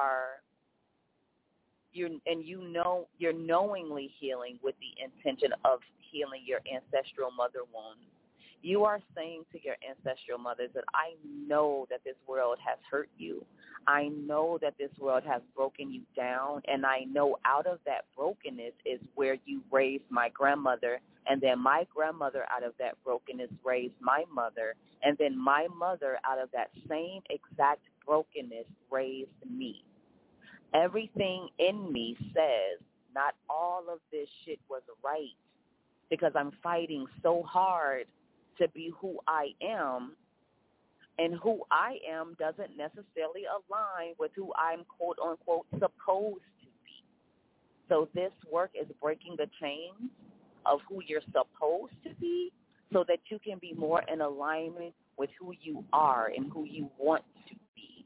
you're knowingly healing with the intention of healing your ancestral mother wound, You are saying to your ancestral mothers that I know that this world has hurt you. I know that this world has broken you down, and I know out of that brokenness is where you raised my grandmother, and then my grandmother out of that brokenness raised my mother, and then my mother out of that same exact brokenness raised me. Everything in me says not all of this shit was right because I'm fighting so hard to be who I am, and who I am doesn't necessarily align with who I'm, quote, unquote, supposed to be. So this work is breaking the chains of who you're supposed to be so that you can be more in alignment with who you are and who you want to be.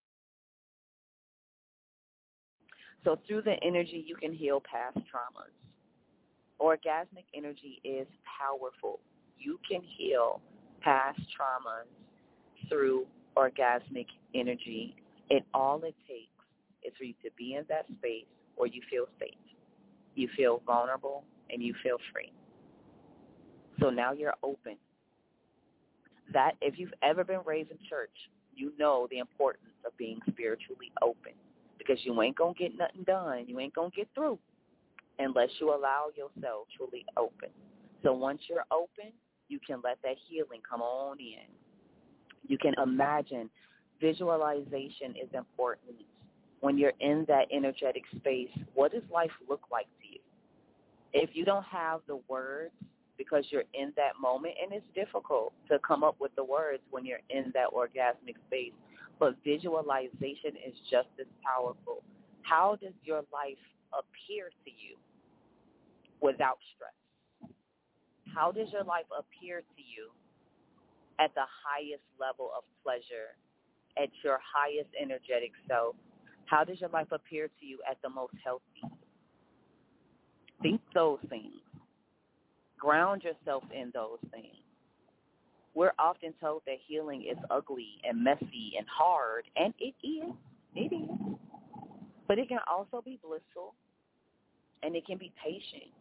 So through the energy, you can heal past traumas. Orgasmic energy is powerful. You can heal past traumas through orgasmic energy. And all it takes is for you to be in that space where you feel safe, you feel vulnerable, and you feel free. So now you're open. That, if you've ever been raised in church, you know the importance of being spiritually open, because you ain't going to get nothing done. You ain't going to get through unless you allow yourself truly open. So once you're open, you can let that healing come on in. You can imagine. Visualization is important. When you're in that energetic space, what does life look like to you? If you don't have the words because you're in that moment, and it's difficult to come up with the words when you're in that orgasmic space, but visualization is just as powerful. How does your life appear to you without stress? How does your life appear to you at the highest level of pleasure, at your highest energetic self? How does your life appear to you at the most healthy? Think those things. Ground yourself in those things. We're often told that healing is ugly and messy and hard, and it is. It is. But it can also be blissful, and it can be patient.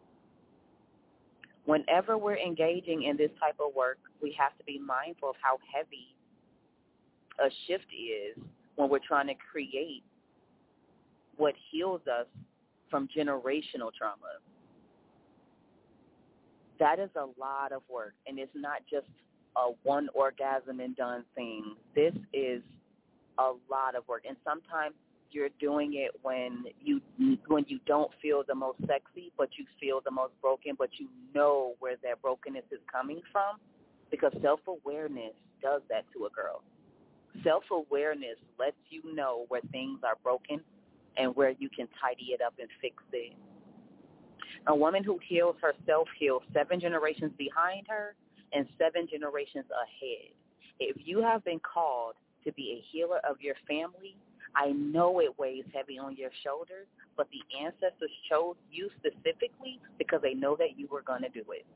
Whenever we're engaging in this type of work, we have to be mindful of how heavy a shift is when we're trying to create what heals us from generational trauma. That is a lot of work, and it's not just a one orgasm and done thing. This is a lot of work, and sometimes you're doing it when you don't feel the most sexy, but you feel the most broken, but you know where that brokenness is coming from, because self-awareness does that to a girl. Self-awareness lets you know where things are broken and where you can tidy it up and fix it. A woman who heals herself heals 7 generations behind her and 7 generations ahead. If you have been called to be a healer of your family, I know it weighs heavy on your shoulders, but the ancestors chose you specifically because they know that you were going to do it.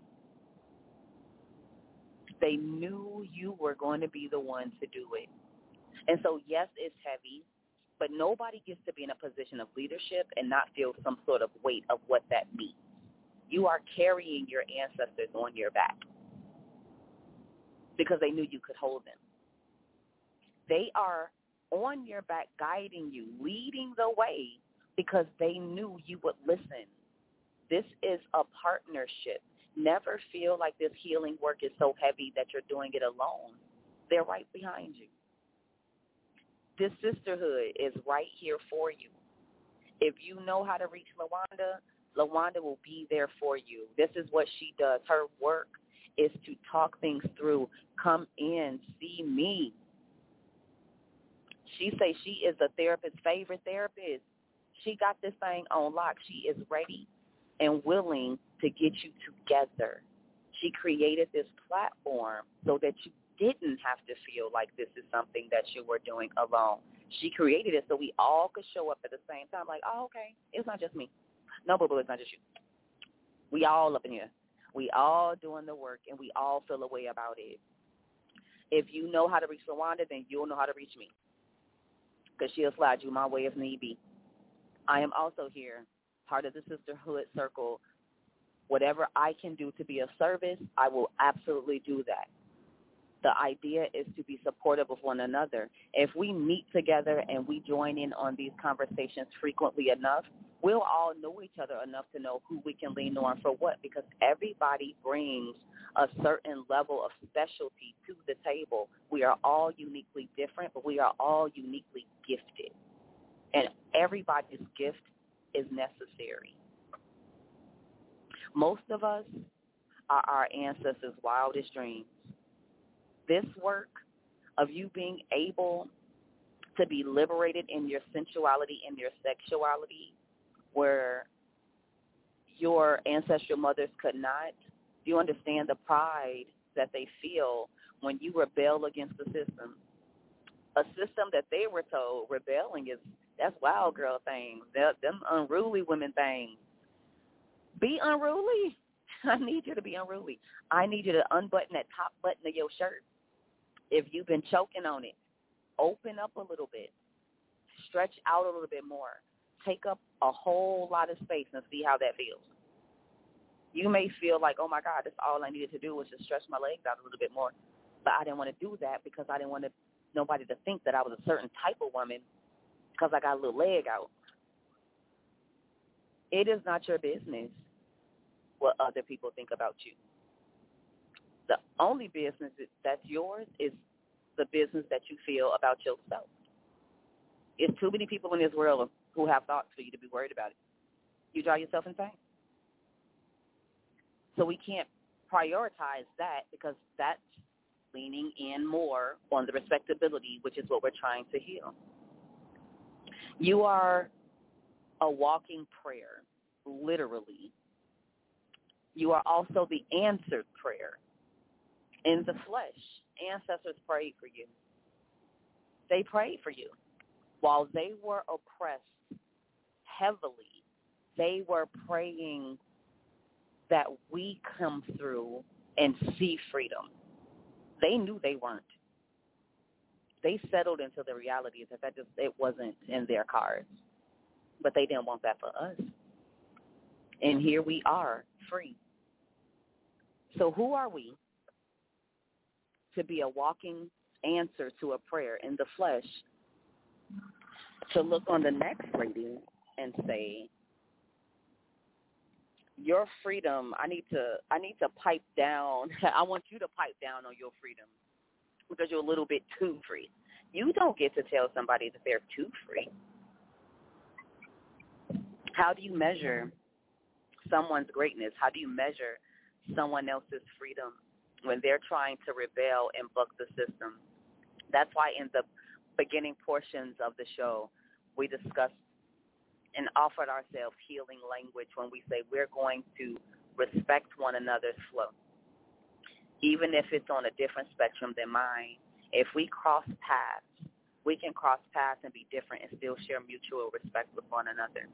They knew you were going to be the one to do it. And so, yes, it's heavy, but nobody gets to be in a position of leadership and not feel some sort of weight of what that means. You are carrying your ancestors on your back because they knew you could hold them. They are on your back, guiding you, leading the way, because they knew you would listen. This is a partnership. Never feel like this healing work is so heavy that you're doing it alone. They're right behind you. This sisterhood is right here for you. If you know how to reach LaWanda, LaWanda will be there for you. This is what she does. Her work is to talk things through. Come in, see me. She says she is the therapist's favorite therapist. She got this thing on lock. She is ready and willing to get you together. She created this platform so that you didn't have to feel like this is something that you were doing alone. She created it so we all could show up at the same time, like, oh, okay, it's not just me. No, boo-boo, it's not just you. We all up in here. We all doing the work, and we all feel a way about it. If you know how to reach LaWanda, then you'll know how to reach me, because she'll slide you my way if need be. I am also here, part of the Sisterhood Circle, Whatever I can do to be of service, I will absolutely do that. The idea is to be supportive of one another. If we meet together and we join in on these conversations frequently enough, we'll all know each other enough to know who we can lean on for what, because everybody brings a certain level of specialty to the table. We are all uniquely different, but we are all uniquely gifted. And everybody's gift is necessary. Most of us are our ancestors' wildest dreams. This work of you being able to be liberated in your sensuality and your sexuality, where your ancestral mothers could not, do you understand the pride that they feel when you rebel against the system? A system that they were told rebelling that's wild girl things, them unruly women things. Be unruly. I need you to be unruly. I need you to unbutton that top button of your shirt. If you've been choking on it, open up a little bit. Stretch out a little bit more. Take up a whole lot of space and see how that feels. You may feel like, oh, my God, that's all I needed to do was just stretch my legs out a little bit more. But I didn't want to do that because I didn't want nobody to think that I was a certain type of woman because I got a little leg out. It is not your business what other people think about you. The only business that's yours is the business that you feel about yourself. It's too many people in this world who have thoughts for you to be worried about it. You drive yourself insane. So we can't prioritize that because that's leaning in more on the respectability, which is what we're trying to heal. You are a walking prayer, literally. You are also the answered prayer. In the flesh, ancestors prayed for you. They prayed for you. While they were oppressed heavily, they were praying that we come through and see freedom. They knew they weren't. They settled into the reality that it wasn't in their cards. But they didn't want that for us. And here we are, free. So who are we to be a walking answer to a prayer in the flesh, to look on the next lady and say, your freedom, I need to pipe down. I want you to pipe down on your freedom because you're a little bit too free. You don't get to tell somebody that they're too free. How do you measure someone's greatness? How do you measure someone else's freedom when they're trying to rebel and buck the system? That's why in the beginning portions of the show, we discussed and offered ourselves healing language when we say we're going to respect one another's flow. Even if it's on a different spectrum than mine, if we cross paths, we can cross paths and be different and still share mutual respect with one another.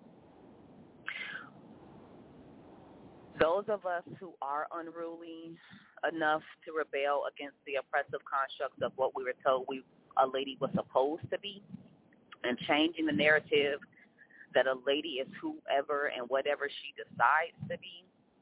Those of us who are unruly enough to rebel against the oppressive constructs of what we were told a lady was supposed to be, and changing the narrative that a lady is whoever and whatever she decides to be,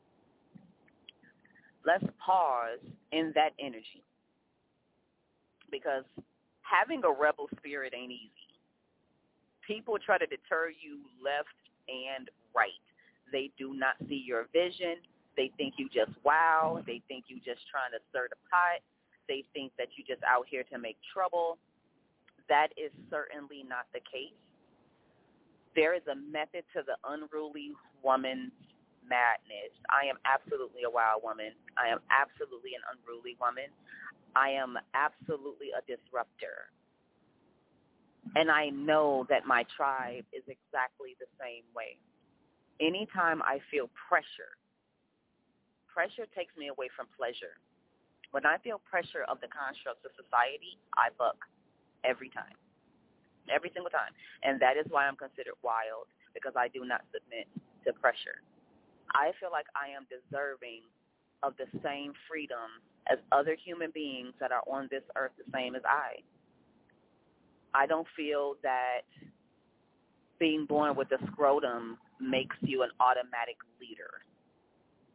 let's pause in that energy. Because having a rebel spirit ain't easy. People try to deter you left and right. They do not see your vision. They think you just wow. They think you just trying to stir the pot. They think that you just out here to make trouble. That is certainly not the case. There is a method to the unruly woman's madness. I am absolutely a wild woman. I am absolutely an unruly woman. I am absolutely a disruptor. And I know that my tribe is exactly the same way. Anytime I feel pressure takes me away from pleasure. When I feel pressure of the constructs of society, I buck every time. Every single time. And that is why I'm considered wild, because I do not submit to pressure. I feel like I am deserving of the same freedom as other human beings that are on this earth, the same as I. I don't feel that being born with a scrotum makes you an automatic leader.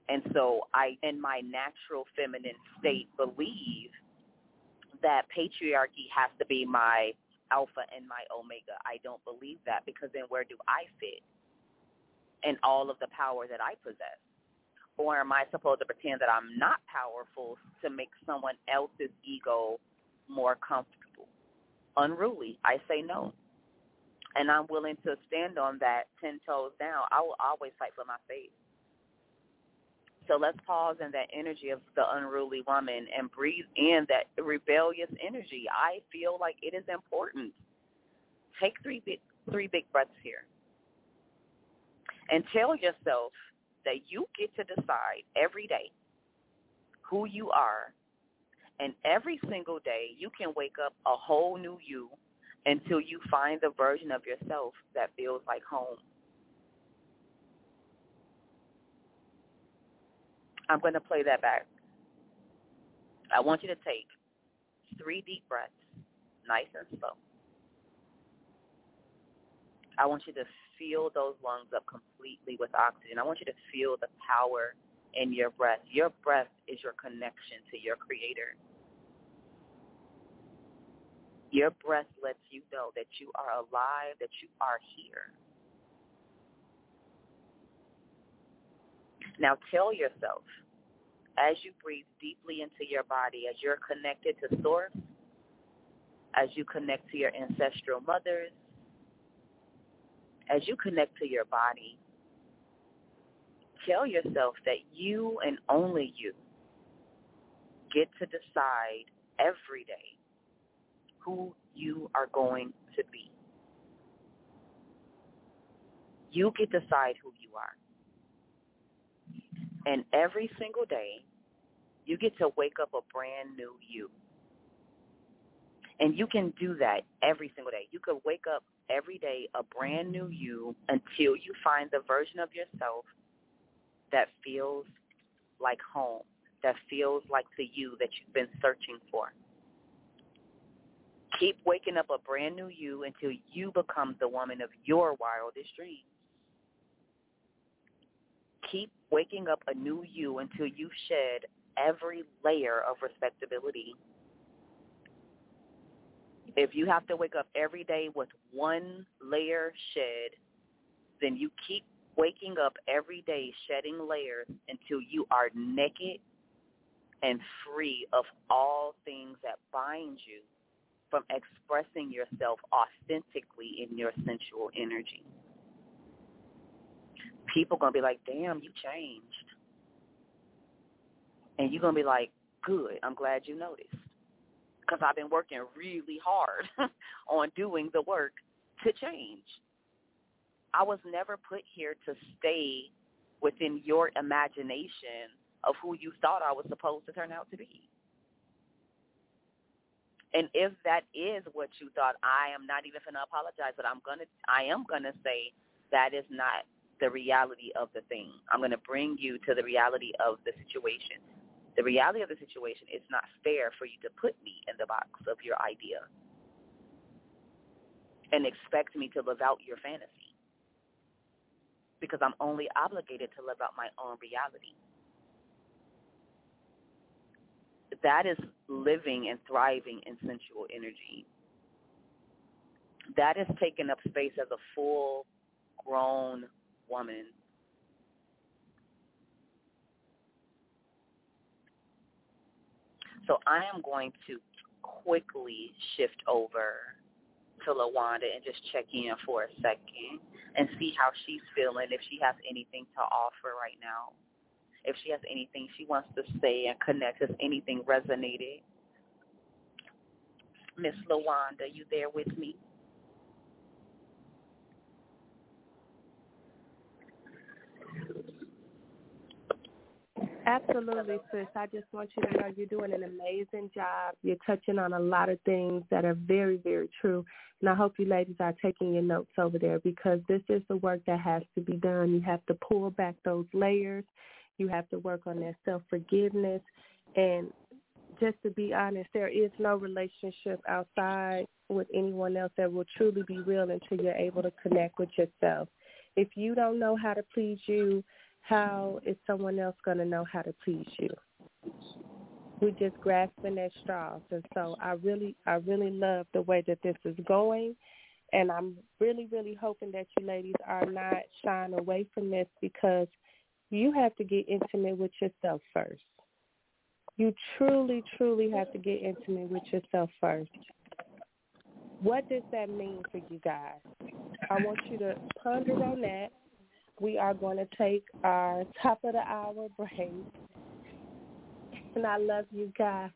And so I, in my natural feminine state, believe that patriarchy has to be my alpha and my omega. I don't believe that, because then where do I fit in all of the power that I possess? Or am I supposed to pretend that I'm not powerful to make someone else's ego more comfortable? Unruly. I say no. And I'm willing to stand on that 10 toes down. I will always fight for my faith. So let's pause in that energy of the unruly woman and breathe in that rebellious energy. I feel like it is important. Take three big breaths here. And tell yourself that you get to decide every day who you are. And every single day you can wake up a whole new you until you find the version of yourself that feels like home. I'm going to play that back. I want you to take 3 deep breaths, nice and slow. I want you to fill those lungs up completely with oxygen. I want you to feel the power in your breath. Your breath is your connection to your Creator. Your breath lets you know that you are alive, that you are here. Now tell yourself, as you breathe deeply into your body, as you're connected to Source, as you connect to your ancestral mothers, as you connect to your body, tell yourself that you and only you get to decide every day who you are going to be. You get to decide who you are. And every single day, you get to wake up a brand new you. And you can do that every single day. You could wake up every day a brand new you until you find the version of yourself that feels like home, that feels like the you that you've been searching for. Keep waking up a brand new you until you become the woman of your wildest dreams. Keep waking up a new you until you shed every layer of respectability. If you have to wake up every day with one layer shed, then you keep waking up every day shedding layers until you are naked and free of all things that bind you from expressing yourself authentically in your sensual energy. People going to be like, damn, you changed. And you're going to be like, good, I'm glad you noticed. Because I've been working really hard on doing the work to change. I was never put here to stay within your imagination of who you thought I was supposed to turn out to be. And if that is what you thought, I am not even going to apologize, but I am gonna say that is not the reality of the thing. I'm going to bring you to the reality of the situation. The reality of the situation is not fair for you to put me in the box of your idea and expect me to live out your fantasy, because I'm only obligated to live out my own reality. That is living and thriving in sensual energy. That is taking up space as a full-grown woman. So I am going to quickly shift over to LaWanda and just check in for a second and see how she's feeling, if she has anything to offer right now, if she has anything she wants to say and connect, if anything resonated. Miss LaWanda, you there with me? Absolutely, sis. I just want you to know you're doing an amazing job. You're touching on a lot of things that are very, very true. And I hope you ladies are taking your notes over there, because this is the work that has to be done. You have to pull back those layers. You have to work on that self-forgiveness. And just to be honest, there is no relationship outside with anyone else that will truly be real until you're able to connect with yourself. If you don't know how to please you, how is someone else going to know how to please you? We're just grasping at straws. And so I really love the way that this is going. And I'm really, really hoping that you ladies are not shying away from this, because you have to get intimate with yourself first. You truly, truly have to get intimate with yourself first. What does that mean for you guys? I want you to ponder on that. We are going to take our top of the hour break. And I love you guys.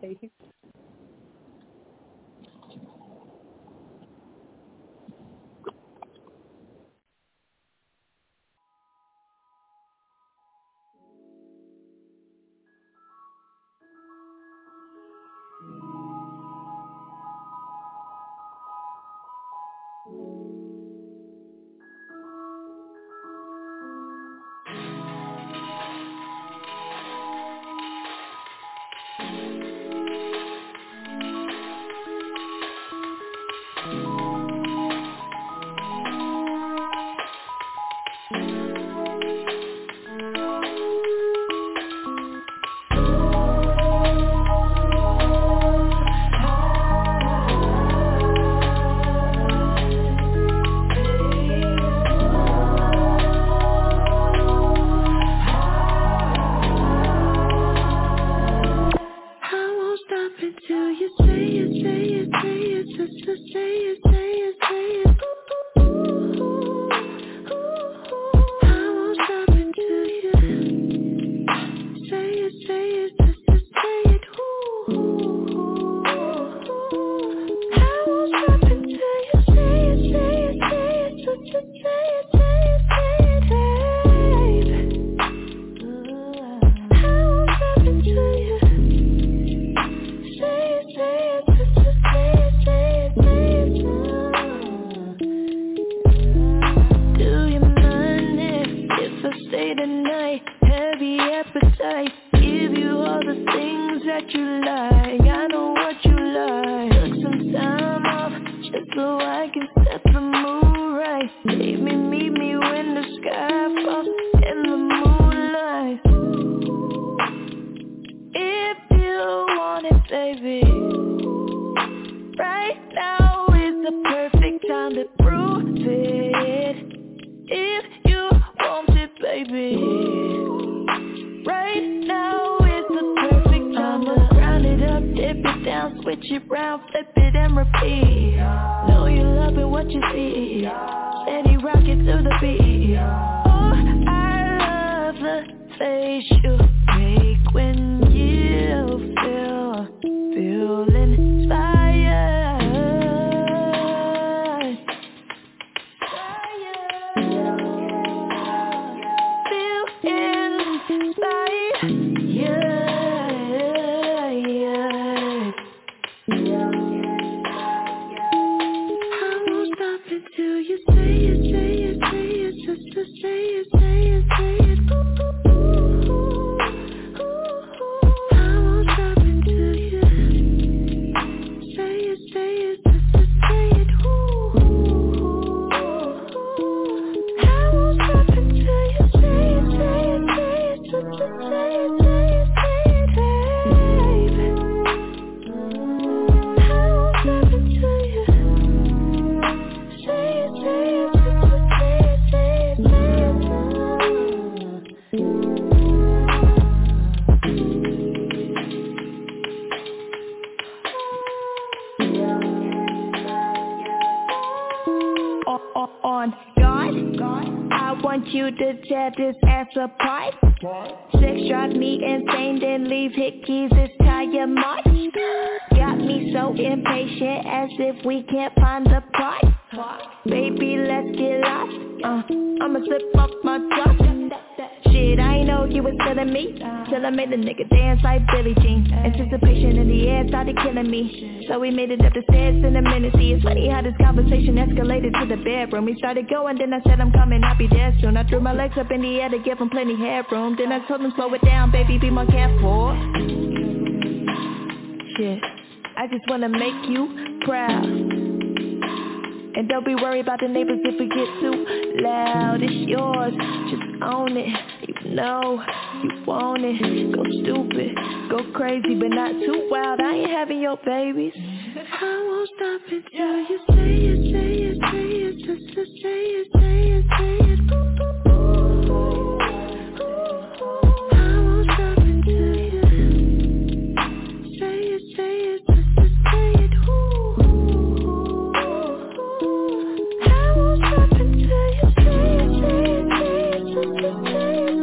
So we made it up the stairs in a minute. See, it's funny how this conversation escalated to the bedroom. We started going, then I said I'm coming, I'll be there soon. I threw my legs up in the air to give him plenty headroom. Then I told him slow it down, baby, be more careful. Shit, I just wanna make you proud. And don't be worried about the neighbors if we get too loud. It's yours, just own it. You know you want it. Go stupid, go crazy, but not too wild. I ain't having your babies. I won't stop until you say it, say it, say it, just to say it, say it, say it. I won't stop until you say it, say it, just to say it. I won't stop until you say it, say it, say it, just to say it,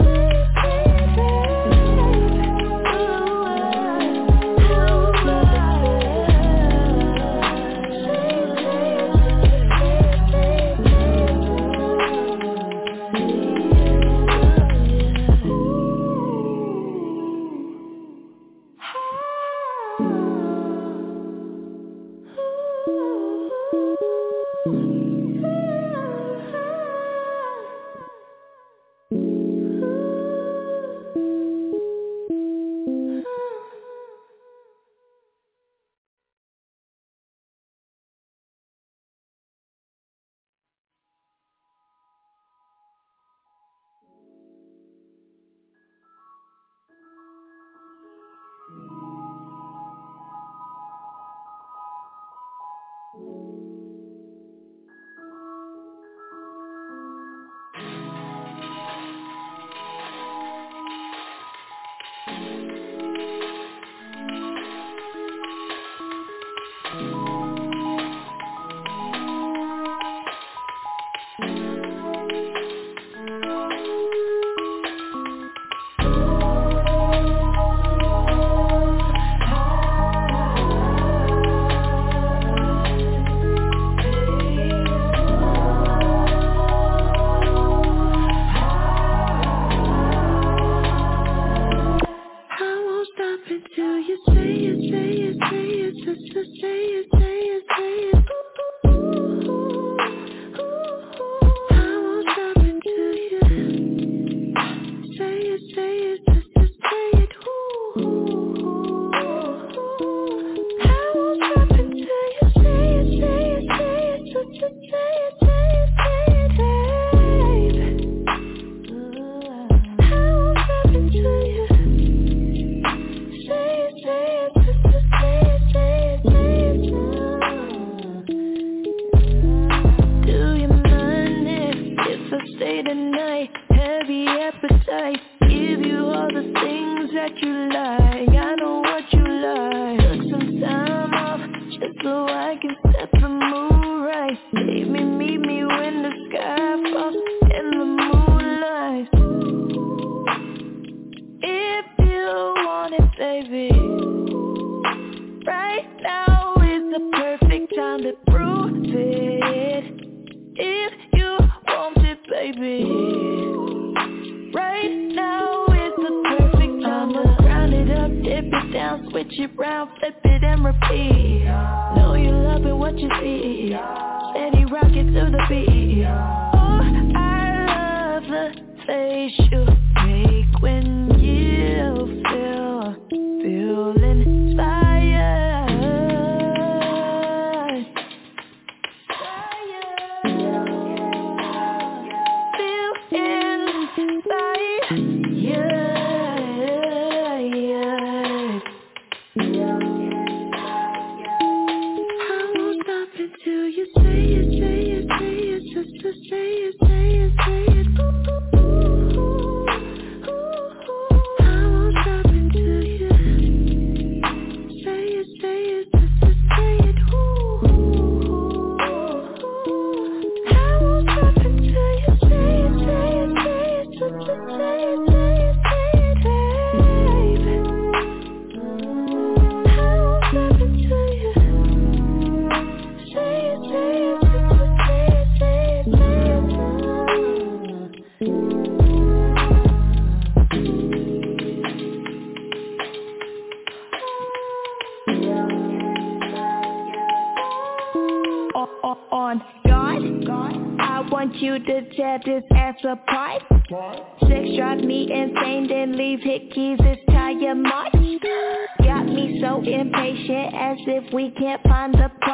on guard. I want you to tear this ass apart. Sex drives me insane, then leave hickeys, it's tire march. Got me so impatient, as if we can't find the part.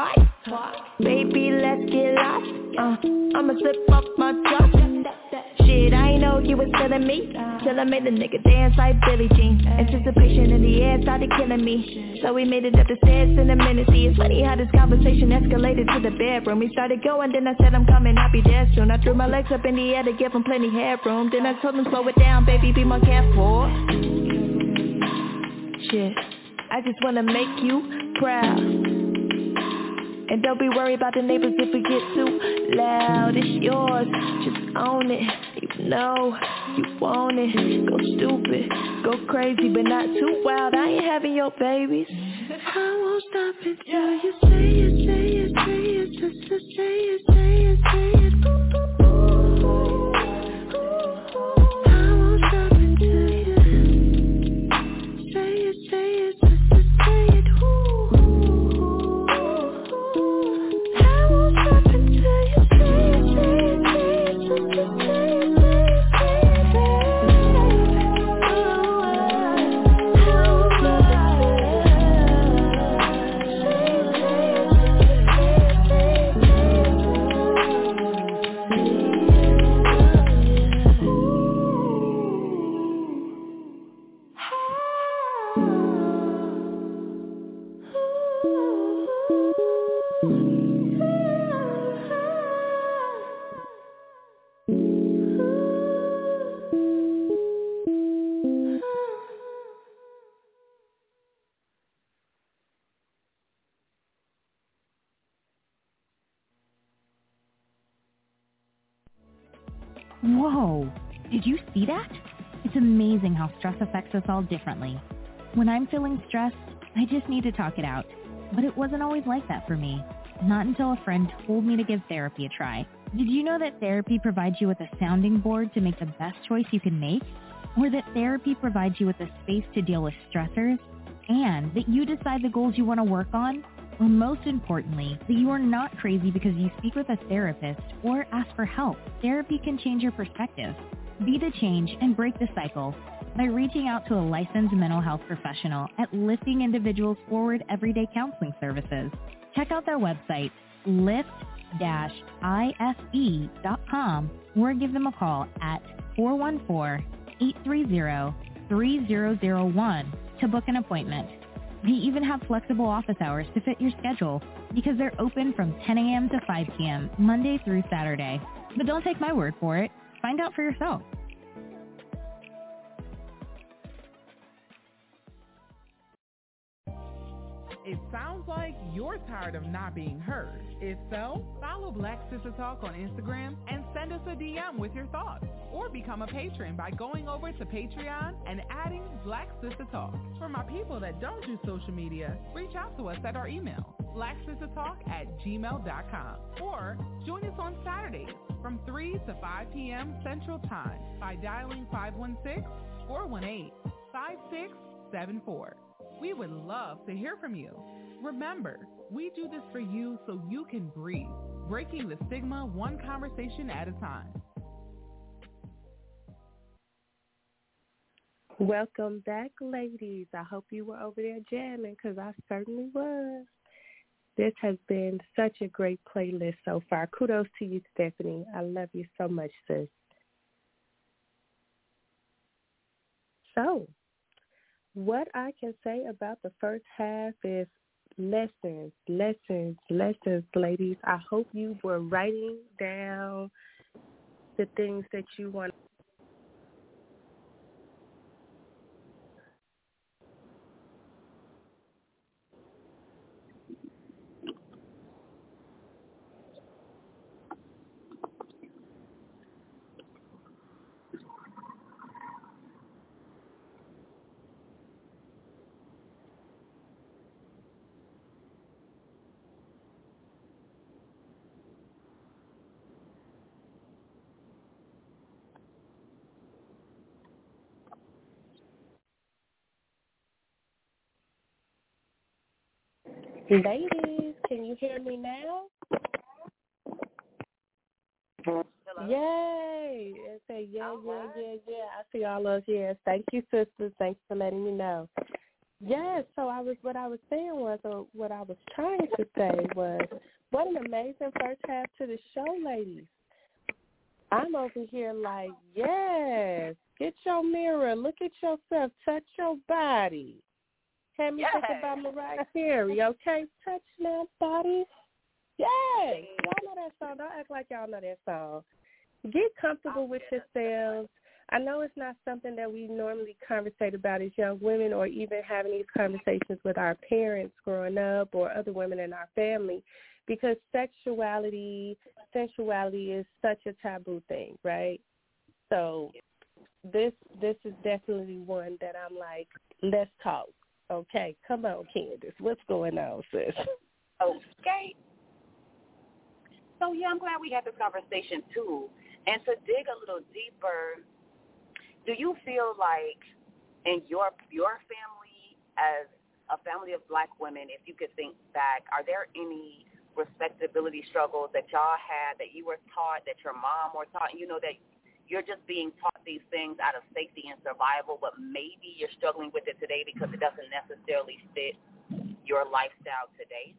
Baby, let's get lost. I'ma slip off my drop. Shit, I ain't know you was feeling me till I made the nigga dance like Billie Jean. Anticipation in the air started killing me, so we made it up the stairs in a minute. See, it's funny how this conversation escalated to the bedroom. We started going, then I said I'm coming, I'll be there soon. I threw my legs up in the air to give him plenty headroom. Then I told him slow it down, baby, be more careful. Shit, I just wanna make you proud. And don't be worried about the neighbors if we get too loud. It's yours, just own it. You know you want it. Go stupid, go crazy, but not too wild. I ain't having your babies. I won't stop until you say it, say it, say it. Just to say it, say it, say it. I won't stop until you say it, say it. Just to say it. Whoa, did you see that? It's amazing how stress affects us all differently. When I'm feeling stressed, I just need to talk it out. But it wasn't always like that for me. Not until a friend told me to give therapy a try. Did you know that therapy provides you with a sounding board to make the best choice you can make? Or that therapy provides you with a space to deal with stressors? And that you decide the goals you want to work on? Or most importantly, that you are not crazy because you speak with a therapist or ask for help. Therapy can change your perspective. Be the change and break the cycle by reaching out to a licensed mental health professional at Lifting Individuals Forward Everyday Counseling Services. Check out their website, lift-ife.com, or give them a call at 414-830-3001 to book an appointment. They even have flexible office hours to fit your schedule because they're open from 10 a.m. to 5 p.m. Monday through Saturday. But don't take my word for it. Find out for yourself. It sounds like you're tired of not being heard. If so, follow Black Sister Talk on Instagram and send us a DM with your thoughts. Or become a patron by going over to Patreon and adding Black Sister Talk. For my people that don't do social media, reach out to us at our email, blacksistertalk@gmail.com. Or join us on Saturdays from 3 to 5 p.m. Central Time by dialing 516-418-5674. We would love to hear from you. Remember, we do this for you so you can breathe, breaking the stigma one conversation at a time. Welcome back, ladies. I hope you were over there jamming because I certainly was. This has been such a great playlist so far. Kudos to you, Stephanie. I love you so much, sis. So, what I can say about the first half is lessons, ladies. I hope you were writing down the things that you want. Ladies, can you hear me now? Hello? Yay! It say yeah. I see all those yes. Thank you, sisters. Thanks for letting me know. Yes, so what I was trying to say was What an amazing first half to the show, ladies. I'm over here like, yes, get your mirror, look at yourself, touch your body. Have me think about Mariah Carey, okay? Touch my body. Yes, y'all know that song. Don't act like y'all know that song. Get comfortable with yourselves. I know it's not something that we normally conversate about as young women, or even having these conversations with our parents growing up or other women in our family, because sensuality is such a taboo thing, right? So this is definitely one that I'm like, let's talk. Okay, come on, Candace. What's going on, sis? Okay. So, yeah, I'm glad we had this conversation, too. And to dig a little deeper, do you feel like in your family, as a family of black women, if you could think back, are there any respectability struggles that y'all had, that you were taught, that your mom were taught, you know, that you're just being taught these things out of safety and survival, but maybe you're struggling with it today because it doesn't necessarily fit your lifestyle today?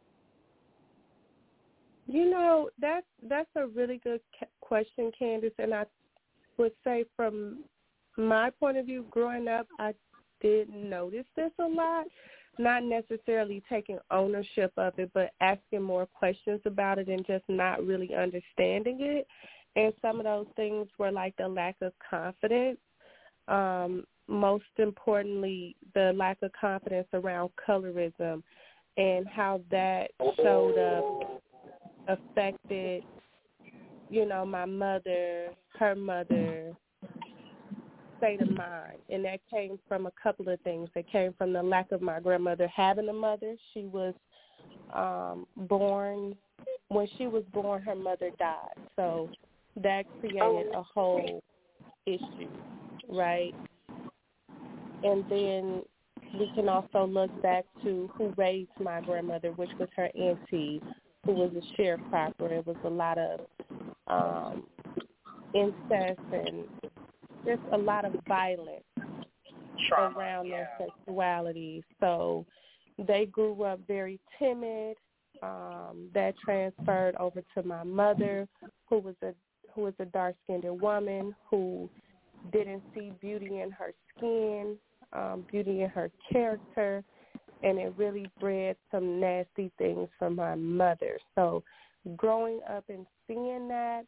You know, that's a really good question, Candace, and I would say from my point of view, growing up, I did notice this a lot, not necessarily taking ownership of it, but asking more questions about it and just not really understanding it. And some of those things were like the lack of confidence. Most importantly, the lack of confidence around colorism and how that showed up, affected, you know, my mother, her mother, state of mind. And that came from a couple of things. It came from the lack of my grandmother having a mother. She was born, when she was born, her mother died. So that created a whole issue, right? And then we can also look back to who raised my grandmother, which was her auntie, who was a sharecropper. It was a lot of incest and just a lot of violence around their sexuality. So they grew up very timid. That transferred over to my mother, who was a dark-skinned woman who didn't see beauty in her skin, beauty in her character, and it really bred some nasty things from my mother. So growing up and seeing that,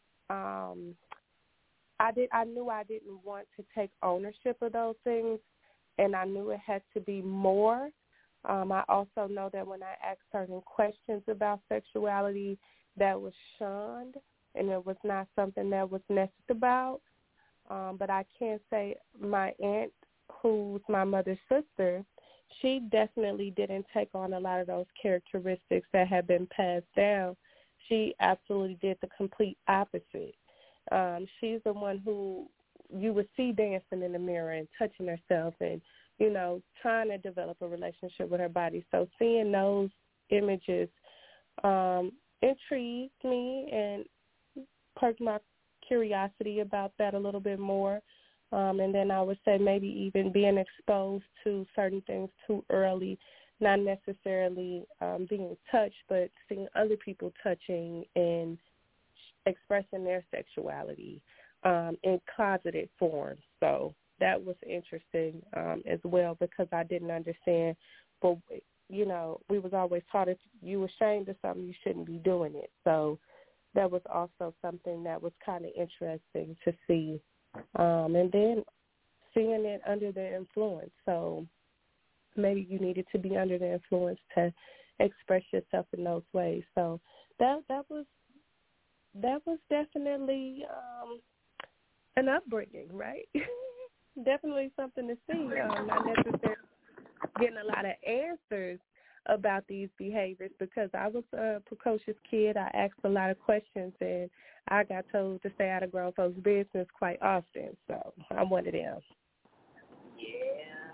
I knew I didn't want to take ownership of those things, and I knew it had to be more. I also know that when I asked certain questions about sexuality, that was shunned, and it was not something that was messed about. But I can say my aunt, who's my mother's sister, she definitely didn't take on a lot of those characteristics that had been passed down. She absolutely did the complete opposite. She's the one who you would see dancing in the mirror and touching herself and, you know, trying to develop a relationship with her body. So seeing those images intrigued me and perked my curiosity about that a little bit more. And then I would say maybe even being exposed to certain things too early, not necessarily being touched, but seeing other people touching and expressing their sexuality in closeted form. So that was interesting as well, because I didn't understand. But, you know, we was always taught if you ashamed of something, you shouldn't be doing it. So that was also something that was kind of interesting to see. And then seeing it under the influence. So maybe you needed to be under the influence to express yourself in those ways. So that was definitely an upbringing, right? Definitely something to see. Not necessarily getting a lot of answers about these behaviors, because I was a precocious kid. I asked a lot of questions, and I got told to stay out of grown folks' business quite often. So I'm one of them. Yeah.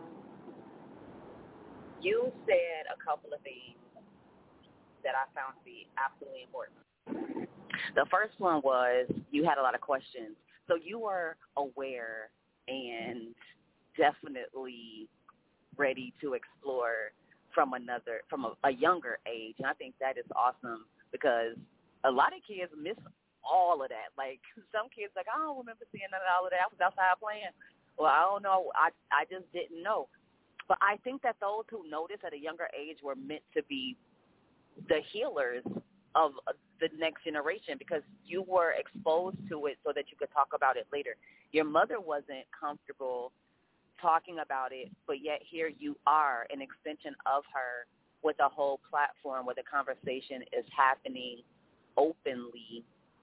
You said a couple of things that I found to be absolutely important. The first one was you had a lot of questions. So you were aware and definitely ready to explore from a younger age. And I think that is awesome because a lot of kids miss all of that. Like some kids like, I don't remember seeing none of all of that. I was outside playing. Well, I don't know. I just didn't know. But I think that those who noticed at a younger age were meant to be the healers of the next generation because you were exposed to it so that you could talk about it later. Your mother wasn't comfortable talking about it, but yet here you are, an extension of her with a whole platform where the conversation is happening openly.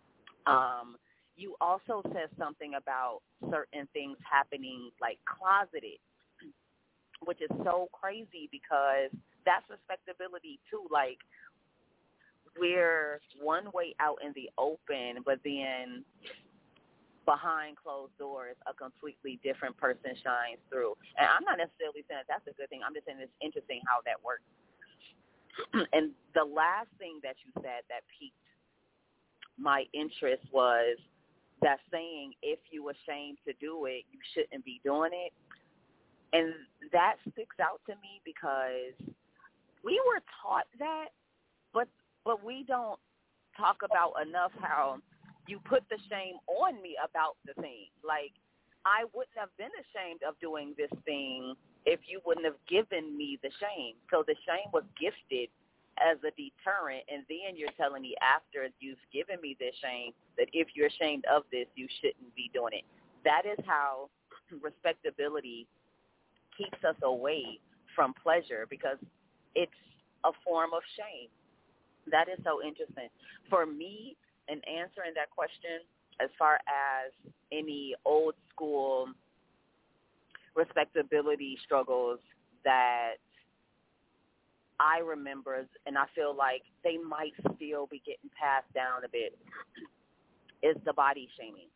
You also said something about certain things happening like closeted, which is so crazy because that's respectability too. Like we're one way out in the open, but then behind closed doors, a completely different person shines through. And I'm not necessarily saying that that's a good thing. I'm just saying it's interesting how that works. And the last thing that you said that piqued my interest was that saying, if you're ashamed to do it, you shouldn't be doing it. And that sticks out to me because we were taught that, but we don't talk about enough how you put the shame on me about the thing. Like, I wouldn't have been ashamed of doing this thing if you wouldn't have given me the shame. So the shame was gifted as a deterrent, and then you're telling me after you've given me this shame that if you're ashamed of this, you shouldn't be doing it. That is how respectability keeps us away from pleasure because it's a form of shame. That is so interesting. For me, in answering that question, as far as any old school respectability struggles that I remember, and I feel like they might still be getting passed down a bit, is the body shaming.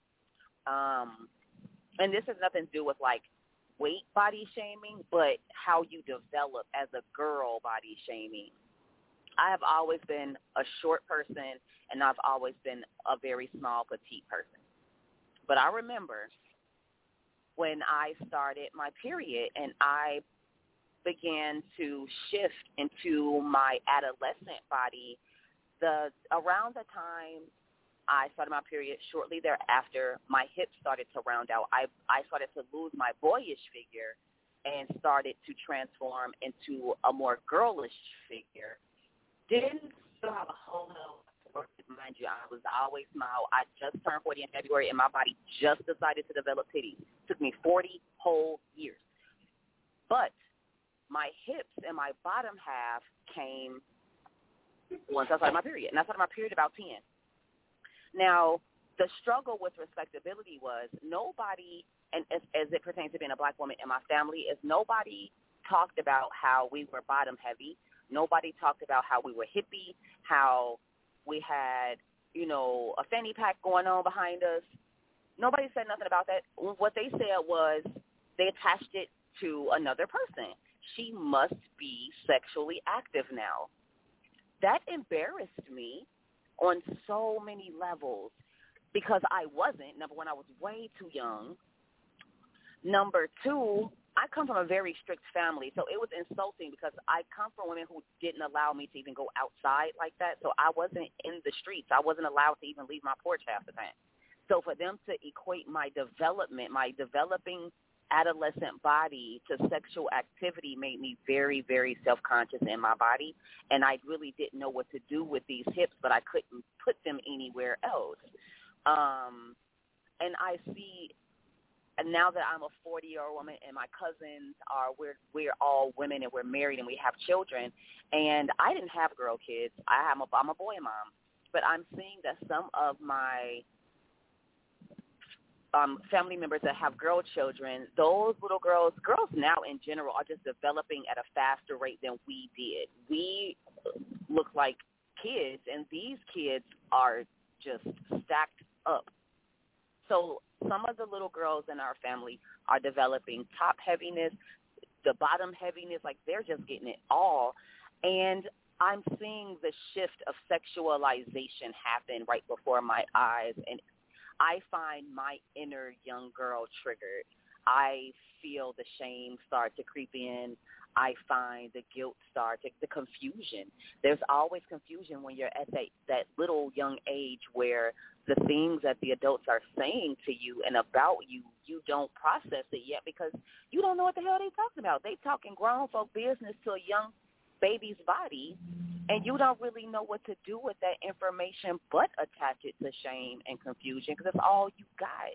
And this has nothing to do with like weight body shaming, but how you develop as a girl body shaming. I have always been a short person, and I've always been a very small, petite person. But I remember when I started my period and I began to shift into my adolescent body, around the time I started my period, shortly thereafter, my hips started to round out. I started to lose my boyish figure and started to transform into a more girlish figure. Didn't still have a whole lot of work. Mind you, I was always small. I just turned 40 in February, and my body just decided to develop titties. It took me 40 whole years. But my hips and my bottom half came once I started my period. And I started my period about 10. Now, the struggle with respectability was nobody, and as it pertains to being a black woman in my family, is nobody talked about how we were bottom heavy. Nobody talked about how we were hippie, how we had, a fanny pack going on behind us. Nobody said nothing about that. What they said was they attached it to another person. She must be sexually active now. That embarrassed me on so many levels because I wasn't. Number one, I was way too young. Number two, I come from a very strict family, so it was insulting because I come from women who didn't allow me to even go outside like that, so I wasn't in the streets. I wasn't allowed to even leave my porch half the time. So for them to equate my development, my developing adolescent body to sexual activity made me very, very self-conscious in my body, and I really didn't know what to do with these hips, but I couldn't put them anywhere else. And I see, and now that I'm a 40-year-old woman and my cousins we're all women and we're married and we have children, and I didn't have girl kids. I'm a boy mom, but I'm seeing that some of my family members that have girl children, those little girls now in general are just developing at a faster rate than we did. We look like kids, and these kids are just stacked up. So some of the little girls in our family are developing top heaviness, the bottom heaviness, like they're just getting it all. And I'm seeing the shift of sexualization happen right before my eyes, and I find my inner young girl triggered. I feel the shame start to creep in. I find the guilt start, the confusion. There's always confusion when you're at that little young age where the things that the adults are saying to you and about you, you don't process it yet because you don't know what the hell they talking about. They talking grown folk business to a young baby's body, and you don't really know what to do with that information but attach it to shame and confusion because that's all you got.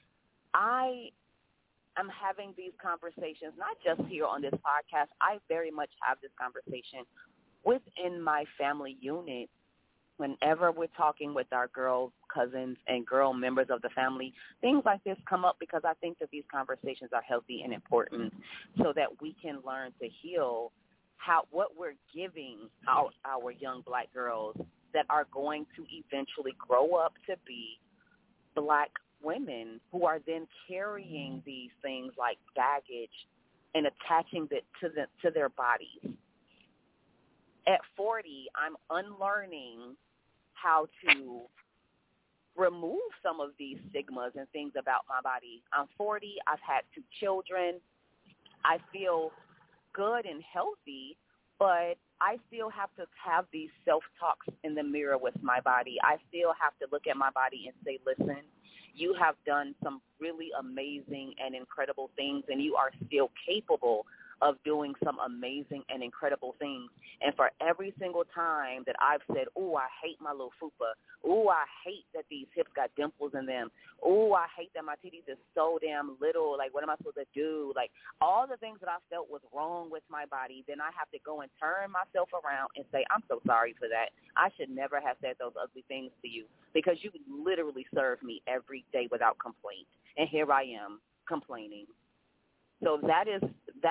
I'm having these conversations, not just here on this podcast. I very much have this conversation within my family unit. Whenever we're talking with our girl cousins and girl members of the family, things like this come up because I think that these conversations are healthy and important so that we can learn to heal what we're giving our young black girls that are going to eventually grow up to be black women who are then carrying these things like baggage and attaching it to their bodies. At 40, I'm unlearning how to remove some of these stigmas and things about my body. I'm 40. I've had 2 children. I feel good and healthy, but I still have to have these self-talks in the mirror with my body. I still have to look at my body and say, listen, you have done some really amazing and incredible things, and you are still capable of doing some amazing and incredible things. And for every single time that I've said, oh, I hate my little fupa. Oh, I hate that these hips got dimples in them. Oh, I hate that my titties is so damn little. Like, what am I supposed to do? Like, all the things that I felt was wrong with my body, then I have to go and turn myself around and say, I'm so sorry for that. I should never have said those ugly things to you because you literally serve me every day without complaint. And here I am complaining. So that is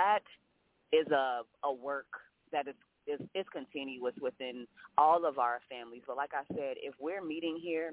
a work that is continuous within all of our families. But like I said, if we're meeting here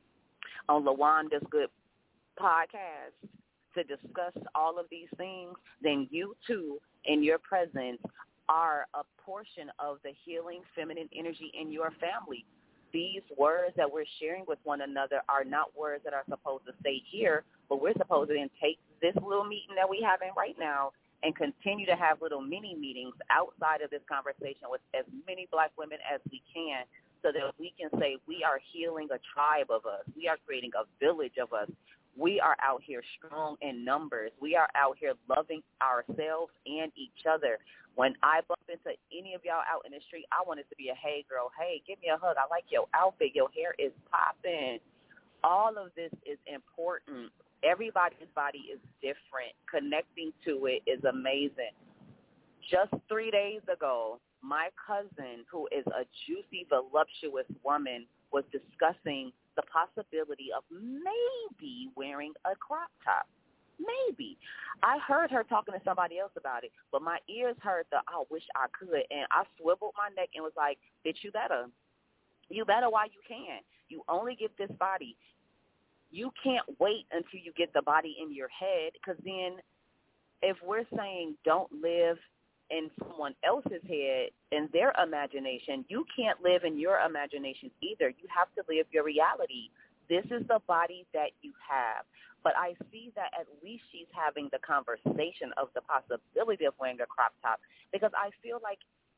on LaWanda's Good podcast to discuss all of these things, then you too, in your presence, are a portion of the healing feminine energy in your family. These words that we're sharing with one another are not words that are supposed to stay here, but we're supposed to then take this little meeting that we're having right now and continue to have little mini meetings outside of this conversation with as many black women as we can so that we can say we are healing a tribe of us. We are creating a village of us. We are out here strong in numbers. We are out here loving ourselves and each other. When I bump into any of y'all out in the street, I want it to be a, hey, girl, hey, give me a hug. I like your outfit. Your hair is popping. All of this is important. Everybody's body is different. Connecting to it is amazing. Just 3 days ago, my cousin, who is a juicy, voluptuous woman, was discussing the possibility of maybe wearing a crop top. Maybe. I heard her talking to somebody else about it, but my ears heard the, I wish I could, and I swiveled my neck and was like, bitch, you better. You better while you can. You only get this body. You can't wait until you get the body in your head, because then if we're saying don't live in someone else's head, in their imagination, you can't live in your imagination either. You have to live your reality. This is the body that you have. But I see that at least she's having the conversation of the possibility of wearing a crop top, because I feel like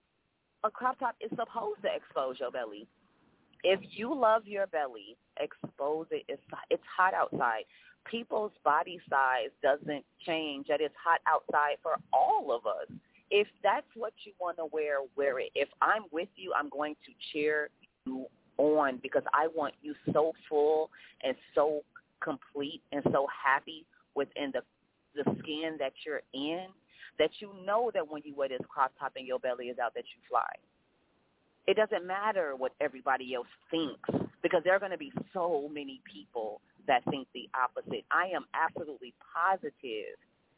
a crop top is supposed to expose your belly. If you love your belly, expose it. It's hot outside. People's body size doesn't change. That it's hot outside for all of us. If that's what you want to wear, wear it. If I'm with you, I'm going to cheer you on, because I want you so full and so complete and so happy within the skin that you're in, that you know that when you wear this crop top and your belly is out, that you fly. It doesn't matter what everybody else thinks, because there are going to be so many people that think the opposite. I am absolutely positive.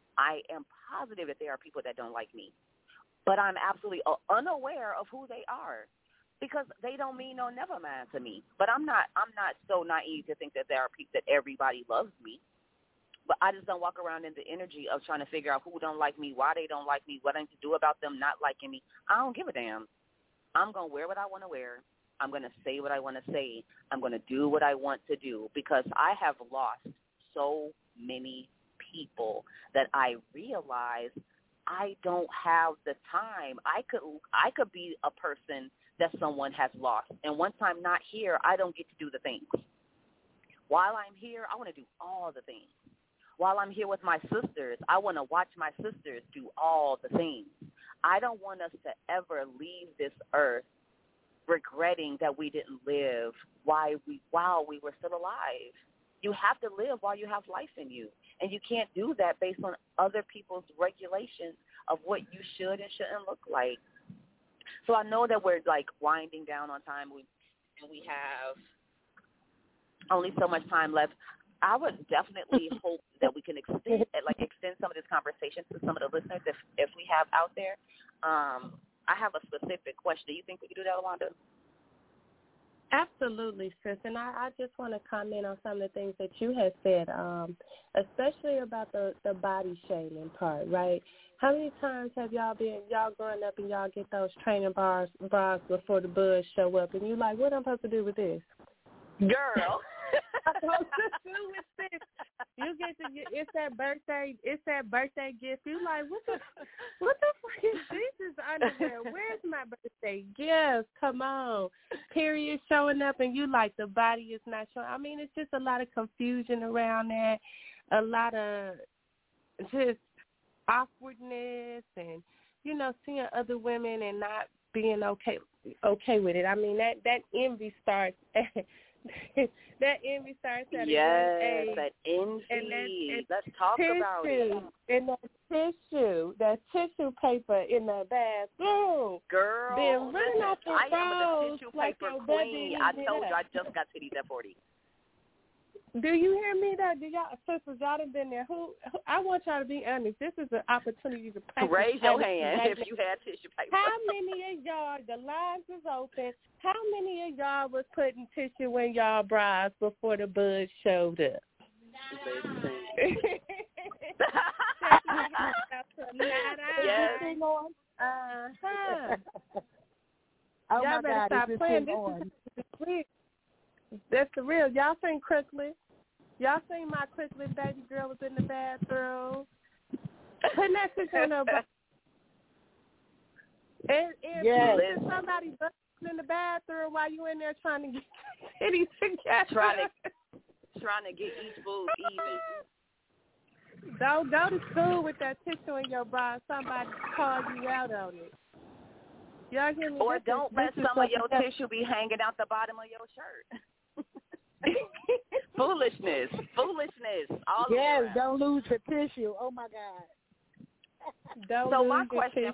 That there are people that don't like me, but I'm absolutely unaware of who they are, because they don't mean no never mind to me. But I'm not so naive to think that there are people that everybody loves me. But I just don't walk around in the energy of trying to figure out who don't like me, why they don't like me, what I need to do about them not liking me. I don't give a damn. I'm going to wear what I want to wear. I'm going to say what I want to say. I'm going to do what I want to do, because I have lost so many people that I realized I don't have the time. I could be a person that someone has lost. And once I'm not here, I don't get to do the things. While I'm here, I want to do all the things. While I'm here with my sisters, I want to watch my sisters do all the things. I don't want us to ever leave this earth regretting that we didn't live while we were still alive. You have to live while you have life in you. And you can't do that based on other people's regulations of what you should and shouldn't look like. So I know that we're, like, winding down on time, and we have only so much time left. I would definitely hope that we can extend some of this conversation to some of the listeners if we have out there. I have a specific question. Do you think we could do that, Alonda? Absolutely, sis. And I just want to comment on some of the things that you had said, especially about the body shaming part, right? How many times have y'all growing up and y'all get those training bras before the buds show up, and you like, what am I supposed to do with this? Girl. You it's that birthday gift. You like, what the fuck is this underwear? Where's my birthday gift? Come on. Period showing up and you like the body is not showing. I mean, it's just a lot of confusion around that, a lot of just awkwardness and, seeing other women and not being okay with it. I mean, that envy starts that envy starts at a young age. That envy. Let's talk about it. And that tissue paper in the bathroom. Girl, then running off the I am the tissue paper queen. I told you I just got titties at 40. Do you hear me, though? Sisters, y'all done been there. I want y'all to be honest. This is an opportunity to practice. Raise your hand if you had tissue paper. How many of y'all, the lines is open, how many of y'all was putting tissue in y'all bras before the buds showed up? Yes. Oh, y'all better stop playing. This is real. That's the real. Y'all seen Crystal? Y'all seen my Crystal baby girl was in the bathroom? Putting that tissue in her bra. And yes. Somebody busting in the bathroom while you in there trying to get titties together. Trying to get each boob even. Don't go to school with that tissue in your bra. Somebody call you out on it. Y'all hear me? Or don't let some of your tissue be hanging out the bottom of your shirt. Foolishness. All yes, around. Don't lose your tissue. Oh my God. So my question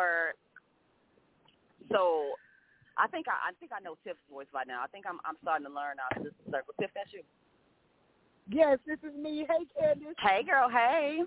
I think I know Tiff's voice by now. I think I'm starting to learn our sister circle. Tiff, that's you. Yes, this is me. Hey, Candace. Hey, girl. Hey.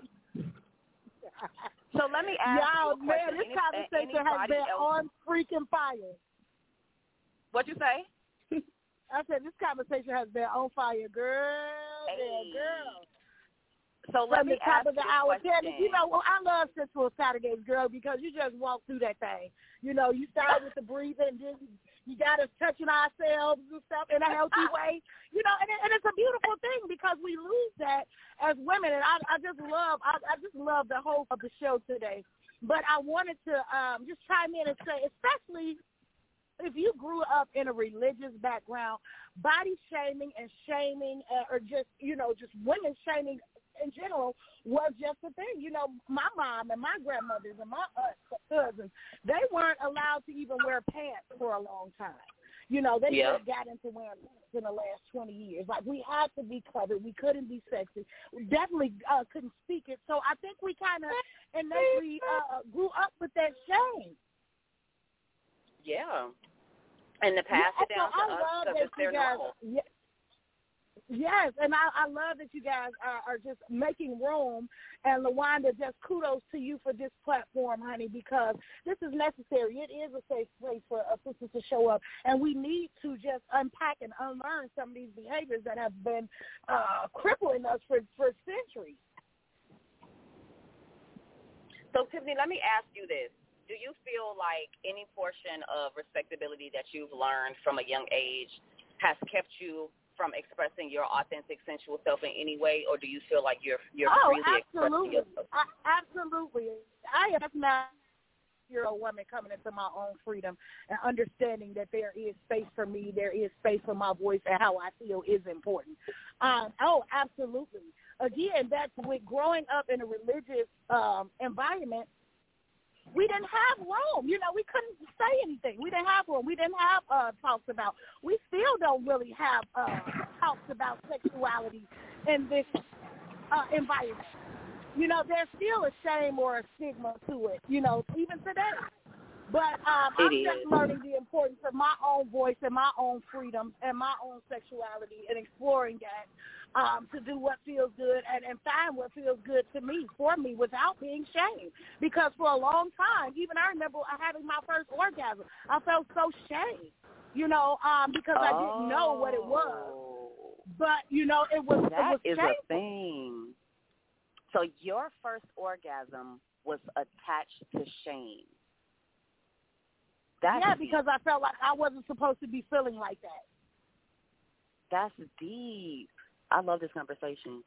So let me ask you a question. Man, this conversation has been on freaking fire. What'd you say? I said this conversation has been on fire, girl. Hey. Yeah, girl. So let me ask you a question. Candace, I love Sensual Saturdays, girl, because you just walk through that thing. You start with the breathing, and then you got us touching ourselves and stuff in a healthy way. And it's a beautiful thing because we lose that as women. And I just love the whole of the show today. But I wanted to just chime in and say, especially if you grew up in a religious background, body shaming and shaming, or just women shaming in general was just a thing. My mom and my grandmothers and my cousins, they weren't allowed to even wear pants for a long time. They just got into wearing pants in the last 20 years. Like, we had to be covered. We couldn't be sexy. We definitely couldn't speak it. So I think we kind of innately grew up with that shame. Yeah. And to pass it down to us because it's their normal. Yes, and I love that you guys are just making room. And LaWanda, just kudos to you for this platform, honey, because this is necessary. It is a safe place for sisters to show up. And we need to just unpack and unlearn some of these behaviors that have been crippling us for centuries. So, Tiffany, let me ask you this. Do you feel like any portion of respectability that you've learned from a young age has kept you from expressing your authentic sensual self in any way, or do you feel like you're freely expressing absolutely. yourself? Absolutely. I am now a woman coming into my own freedom and understanding that there is space for me, there is space for my voice, and how I feel is important. Absolutely. Again, that's with growing up in a religious environment. We didn't have room. You know, we couldn't say anything. We didn't have room. We didn't have talks about. We still don't really have talks about sexuality in this environment. You know, there's still a shame or a stigma to it, you know, even today. But I'm just learning the importance of my own voice and my own freedom and my own sexuality and exploring that to do what feels good and find what feels good to me, for me, without being shamed. Because for a long time, even I remember having my first orgasm, I felt so shamed, you know, because I didn't know what it was. But, you know, it was shameful. A thing. So your first orgasm was attached to shame. Because I felt like I wasn't supposed to be feeling like that. That's deep. I love this conversation.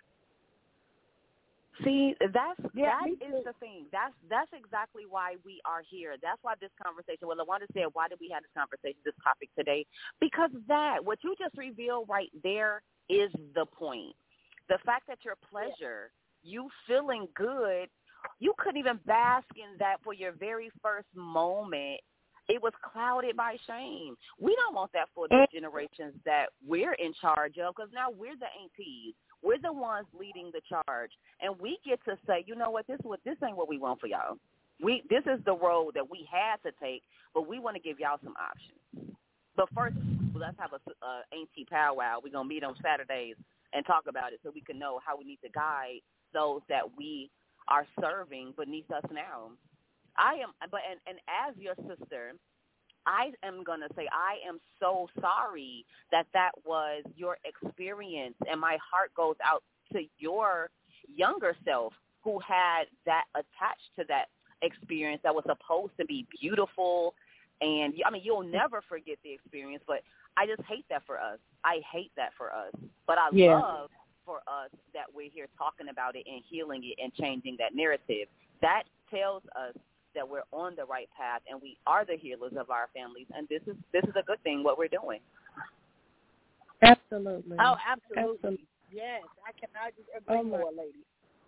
See, that is the thing. That's exactly why we are here. That's why this conversation. Well, I want to say, why did we have this conversation, this topic today? Because what you just revealed right there is the point. The fact that your pleasure, you feeling good, you couldn't even bask in that for your very first moment. It was clouded by shame. We don't want that for the generations that we're in charge of, because now we're the aunties. We're the ones leading the charge, and we get to say, you know what, this ain't what we want for y'all. This is the road that we had to take, but we want to give y'all some options. But first, let's have a auntie powwow. We're gonna meet on Saturdays and talk about it so we can know how we need to guide those that we are serving beneath us now. And as your sister, I am going to say I am so sorry that was your experience, and my heart goes out to your younger self who had that attached to that experience that was supposed to be beautiful. And, I mean, you'll never forget the experience, but I just hate that for us. I hate that for us. But I love for us that we're here talking about it and healing it and changing that narrative. That tells us that we're on the right path and we are the healers of our families, and this is a good thing what we're doing. Absolutely. Oh, absolutely. Yes, I cannot agree more, lady.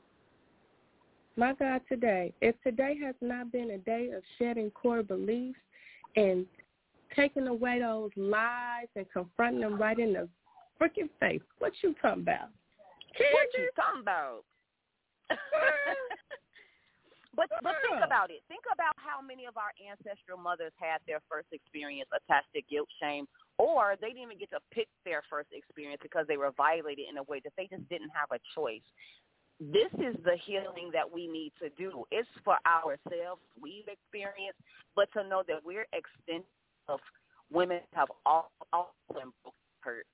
My God, if today has not been a day of shedding core beliefs and taking away those lies and confronting them right in the freaking face, what you talking about? What you talking about? But think about it. Think about how many of our ancestral mothers had their first experience attached to guilt, shame, or they didn't even get to pick their first experience because they were violated in a way that they just didn't have a choice. This is the healing that we need to do. It's for ourselves, we've experienced, but to know that we're extended of women have all been hurt.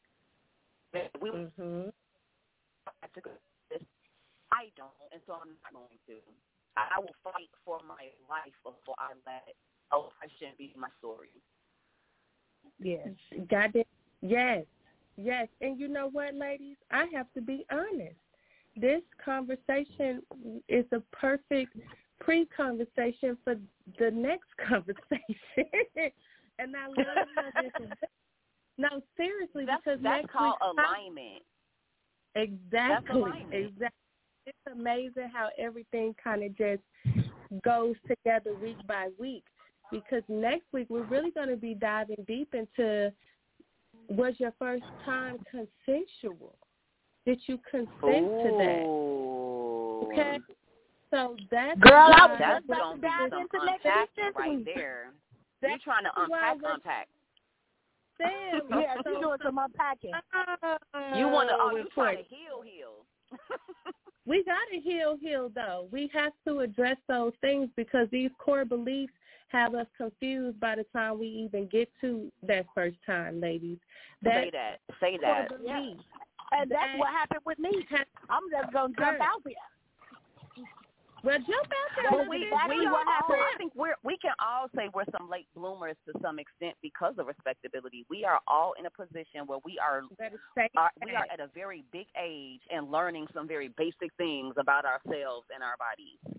I don't, and so I'm not going to. I will fight for my life before I let oppression be my story. Yes. Got it. Yes. Yes. And you know what, ladies? I have to be honest. This conversation is a perfect pre-conversation for the next conversation. And I love how this is. No, seriously, because that's called alignment. Exactly. Exactly. It's amazing how everything kind of just goes together week by week, because next week we're really going to be diving deep into, was your first time consensual? Did you consent to that? Okay. So that's that's going to be some unpacking right there. You're trying to unpack. Yeah, you're doing some unpacking. You want to, you're trying to heal. We got to heal, though. We have to address those things because these core beliefs have us confused by the time we even get to that first time, ladies. Say that. Yeah. And that's what happened with me. I'm just going to jump out here. Well, jump out there. But I think we can all say we're some late bloomers to some extent because of respectability. We are all in a position where we are at a very big age and learning some very basic things about ourselves and our bodies.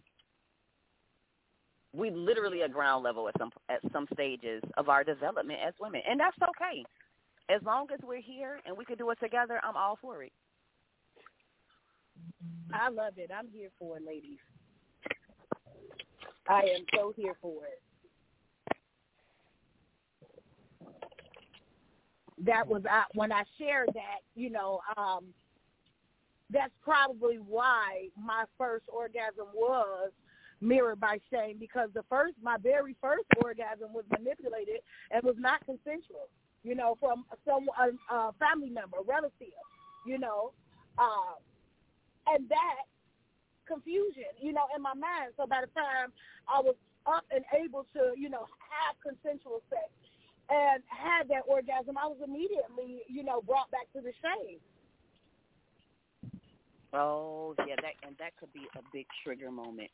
We literally at ground level at some stages of our development as women, and that's okay. As long as we're here and we can do it together, I'm all for it. I love it. I'm here for it, ladies. I am so here for it. That was when I shared that, that's probably why my first orgasm was mirrored by shame, because my very first orgasm was manipulated and was not consensual, from a family member, relative, and that confusion, in my mind. So by the time I was up and able to, have consensual sex and had that orgasm, I was immediately, brought back to the shame. Oh, yeah, that could be a big trigger moment.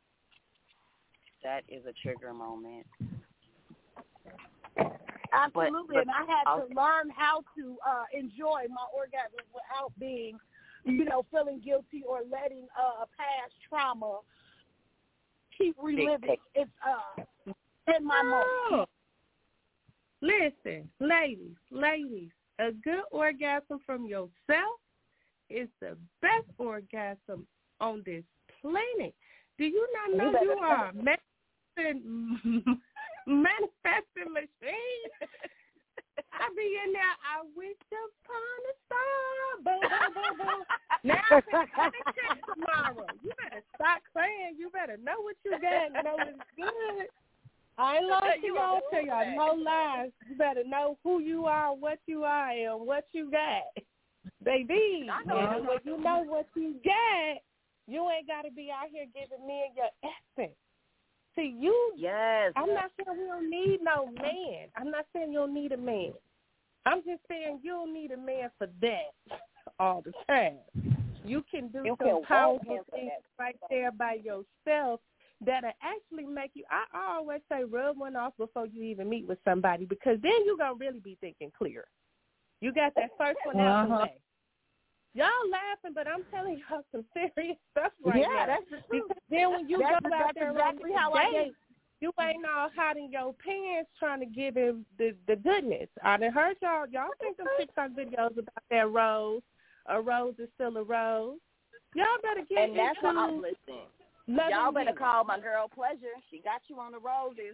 That is a trigger moment. Absolutely, and I had to learn how to enjoy my orgasms without being, feeling guilty or letting past trauma keep reliving. It's in my moment. Listen, ladies, a good orgasm from yourself is the best orgasm on this planet. Do you not know you are manifesting machine? I be in there, I wish upon a star. Boom, boom, boom, boom. Now I'm going to check tomorrow. You better stop playing. You better know what you got and know it's good. I ain't lying to y'all. Tell y'all no lies. You better know who you are, what you are, and what you got. Baby, and when you know what you got, you ain't got to be out here giving men your essence. See, I'm not saying we don't need no man. I'm not saying you don't need a man. I'm just saying you don't need a man for that all the time. You can do some powerful things right there by yourself that'll actually make you, I always say, rub one off before you even meet with somebody, because then you're going to really be thinking clear. You got that first one out the way. Y'all laughing, but I'm telling y'all some serious stuff now. Yeah, that's the truth. Because then when you go out there exactly how I date, you ain't all hot in your pants trying to give him the goodness. I done heard y'all think them TikTok videos about that rose. A rose is still a rose. Y'all better get into that's what I'm listening. Y'all better call my girl Pleasure. She got you on the roses.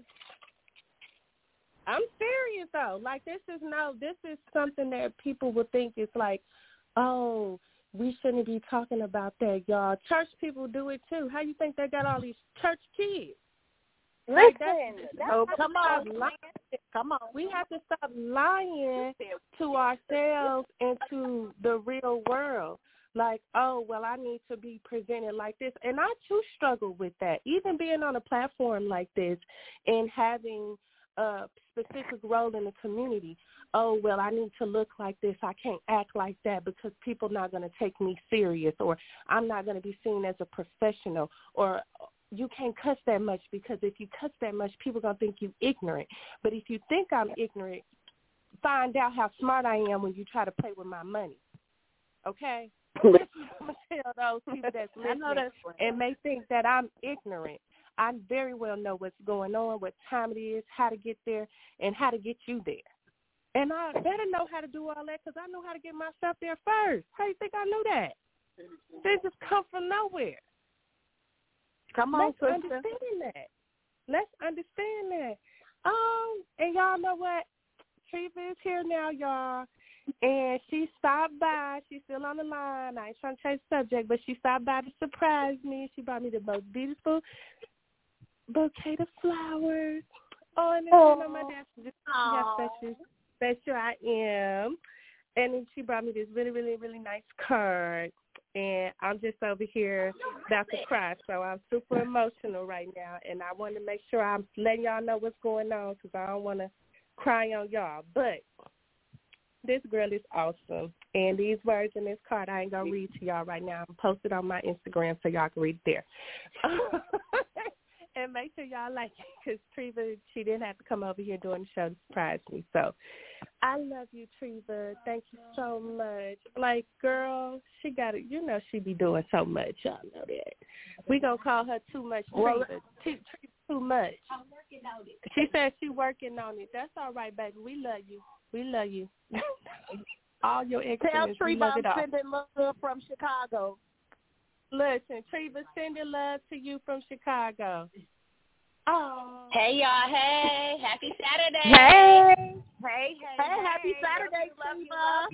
I'm serious though. Like this is something that people would think is like, oh, we shouldn't be talking about that, y'all. Church people do it too. How you think they got all these church kids? Listen, come on. We have to stop lying to ourselves and to the real world. Like, oh, well, I need to be presented like this. And I, too, struggle with that. Even being on a platform like this and having a specific role in the community. Oh, well, I need to look like this. I can't act like that because people are not going to take me serious, or I'm not going to be seen as a professional, or you can't cuss that much because if you cuss that much, people are going to think you ignorant. But if you think I'm ignorant, find out how smart I am when you try to play with my money. Okay? I'm going to tell those people that's listening and may think that I'm ignorant. I very well know what's going on, what time it is, how to get there, and how to get you there. And I better know how to do all that because I know how to get myself there first. How do you think I knew that? They just come from nowhere. Come on, Let's understand that. And y'all know what? Treva is here now, y'all. And she stopped by. She's still on the line. I ain't trying to change the subject, but she stopped by to surprise me. She brought me the most beautiful bouquet of flowers. Oh, and then on my desk, just how special I am. And then she brought me this really, really, really nice card. And I'm just over here about to cry, so I'm super emotional right now. And I want to make sure I'm letting y'all know what's going on because I don't want to cry on y'all. But this girl is awesome. And these words in this card, I ain't going to read to y'all right now. I'm posted on my Instagram so y'all can read it there. And make sure y'all like it because Treva, she didn't have to come over here during the show to surprise me. So I love you, Treva. Thank you so much. Like, girl, she got it. You know she be doing so much. Y'all know that. We going to call her Too Much Treva. Treva too much. I'm working on it. She said she working on it. That's all right, baby. We love you. We love you. All your excellence. Tell we Treva love it all. I'm sending love from Chicago. Listen, Treva, sending love to you from Chicago. Oh. Hey, y'all. Hey. Happy Saturday. Hey. Hey, happy Saturday, Love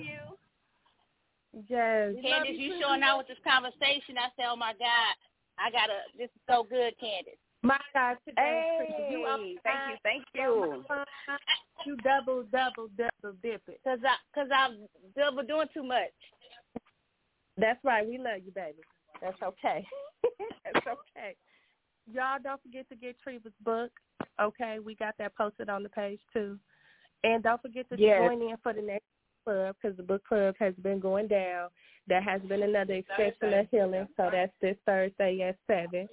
you. Yes. Candace, you showing out with this conversation. I said, oh, my God. This is so good, Candace. My God, today, Hey, you thank you. You double dip it. Because I'm double doing too much. That's right. We love you, baby. That's okay. That's okay. Y'all don't forget to get Treva's book. Okay, we got that posted on the page, too. And don't forget to join in for the next club because the book club has been going down. There has been another extension of healing, so that's this Thursday at 7.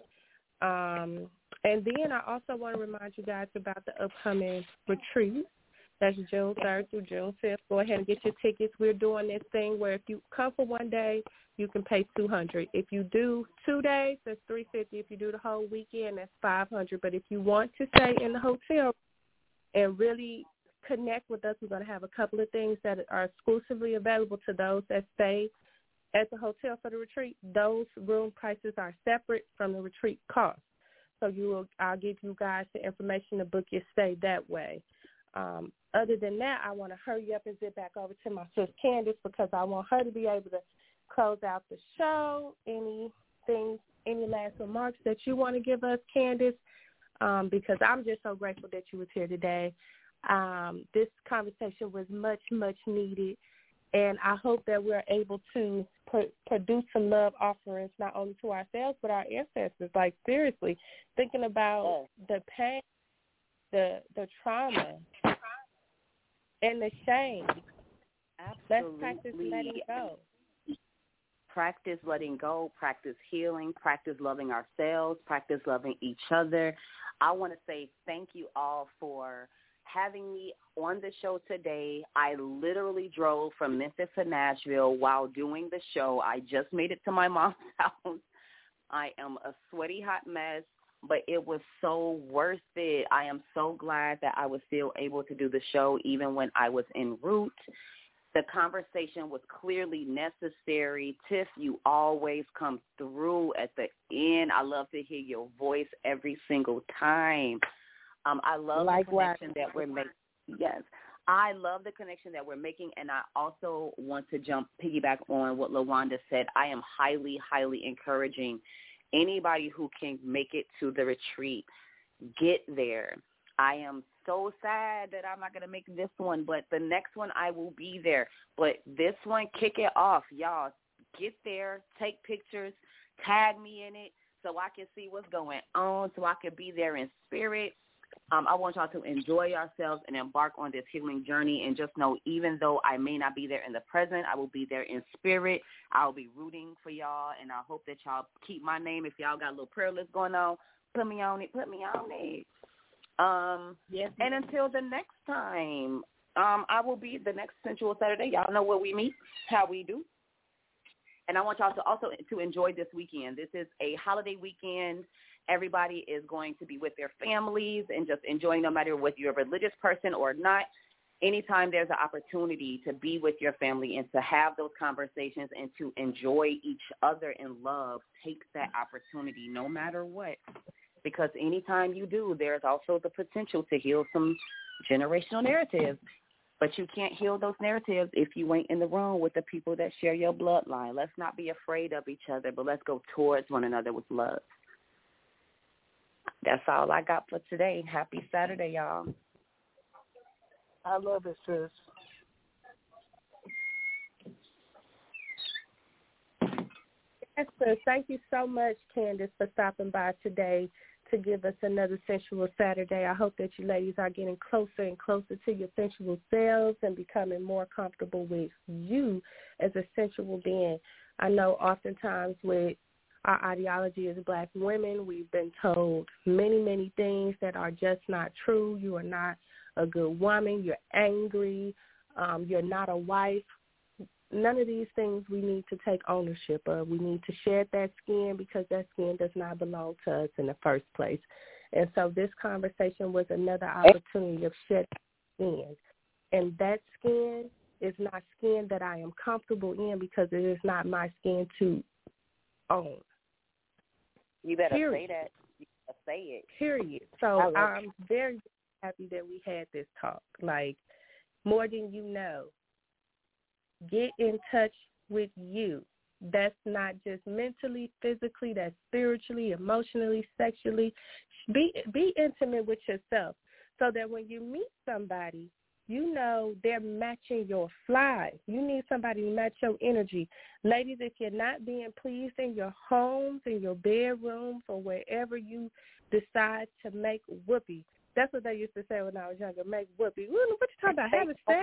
And then I also want to remind you guys about the upcoming retreat. That's June 3rd through June 5th. Go ahead and get your tickets. We're doing this thing where if you come for one day, you can pay $200. If you do 2 days, that's $350. If you do the whole weekend, that's $500. But if you want to stay in the hotel and really connect with us, we're going to have a couple of things that are exclusively available to those that stay at the hotel for the retreat. Those room prices are separate from the retreat cost. So I'll give you guys the information to book your stay that way. Other than that, I want to hurry up and zip back over to my sis Candace because I want her to be able to close out the show. Any last remarks that you want to give us, Candace? Because I'm just so grateful that you was here today. This conversation was much, much needed, and I hope that we're able to produce some love offerings not only to ourselves but our ancestors. Like, seriously, thinking about the pain, the trauma, and the shame. Absolutely. Let's practice letting go. Practice letting go, practice healing, practice loving ourselves, practice loving each other. I want to say thank you all for having me on the show today. I literally drove from Memphis to Nashville while doing the show. I just made it to my mom's house. I am a sweaty hot mess, but it was so worth it. I am so glad that I was still able to do the show even when I was en route. The conversation was clearly necessary. Tiff, you always come through at the end. I love to hear your voice every single time. I love the connection that we're making. Yes, I love the connection that we're making, and I also want to piggyback on what LaWanda said. I am highly, highly encouraging anybody who can make it to the retreat, get there. I am so sad that I'm not going to make this one, but the next one I will be there. But this one, kick it off, y'all. Get there, take pictures, tag me in it so I can see what's going on, so I can be there in spirit. I want y'all to enjoy yourselves and embark on this healing journey, and just know even though I may not be there in the present, I will be there in spirit. I'll be rooting for y'all, and I hope that y'all keep my name. If y'all got a little prayer list going on, put me on it. Yes. And until the next time, I will be the next Sensual Saturday. Y'all know where we meet, how we do. And I want y'all to also to enjoy this weekend. This is a holiday weekend. Everybody is going to be with their families and just enjoying, no matter whether you're a religious person or not. Anytime there's an opportunity to be with your family and to have those conversations and to enjoy each other in love, take that opportunity no matter what. Because anytime you do, there's also the potential to heal some generational narratives. But you can't heal those narratives if you ain't in the room with the people that share your bloodline. Let's not be afraid of each other, but let's go towards one another with love. That's all I got for today. Happy Saturday, y'all. I love it, sis. Yes, sis. Thank you so much, Candace, for stopping by today to give us another Sensual Saturday. I hope that you ladies are getting closer and closer to your sensual selves and becoming more comfortable with you as a sensual being. I know oftentimes with our ideology as Black women, we've been told many, many things that are just not true. You are not a good woman. You're angry. You're not a wife. None of these things we need to take ownership of. We need to shed that skin because that skin does not belong to us in the first place. And so this conversation was another opportunity of shedding skin. And that skin is not skin that I am comfortable in because it is not my skin to own. You better Period. say that. You better say it. Period. So I'm very happy that we had this talk. Like, more than you know. Get in touch with you. That's not just mentally, physically, that's spiritually, emotionally, sexually. Be intimate with yourself so that when you meet somebody, you know they're matching your fly. You need somebody to match your energy. Ladies, if you're not being pleased in your homes, in your bedrooms, or wherever you decide to make whoopee, that's what they used to say when I was younger, make whoopee. What you talking about, having sex?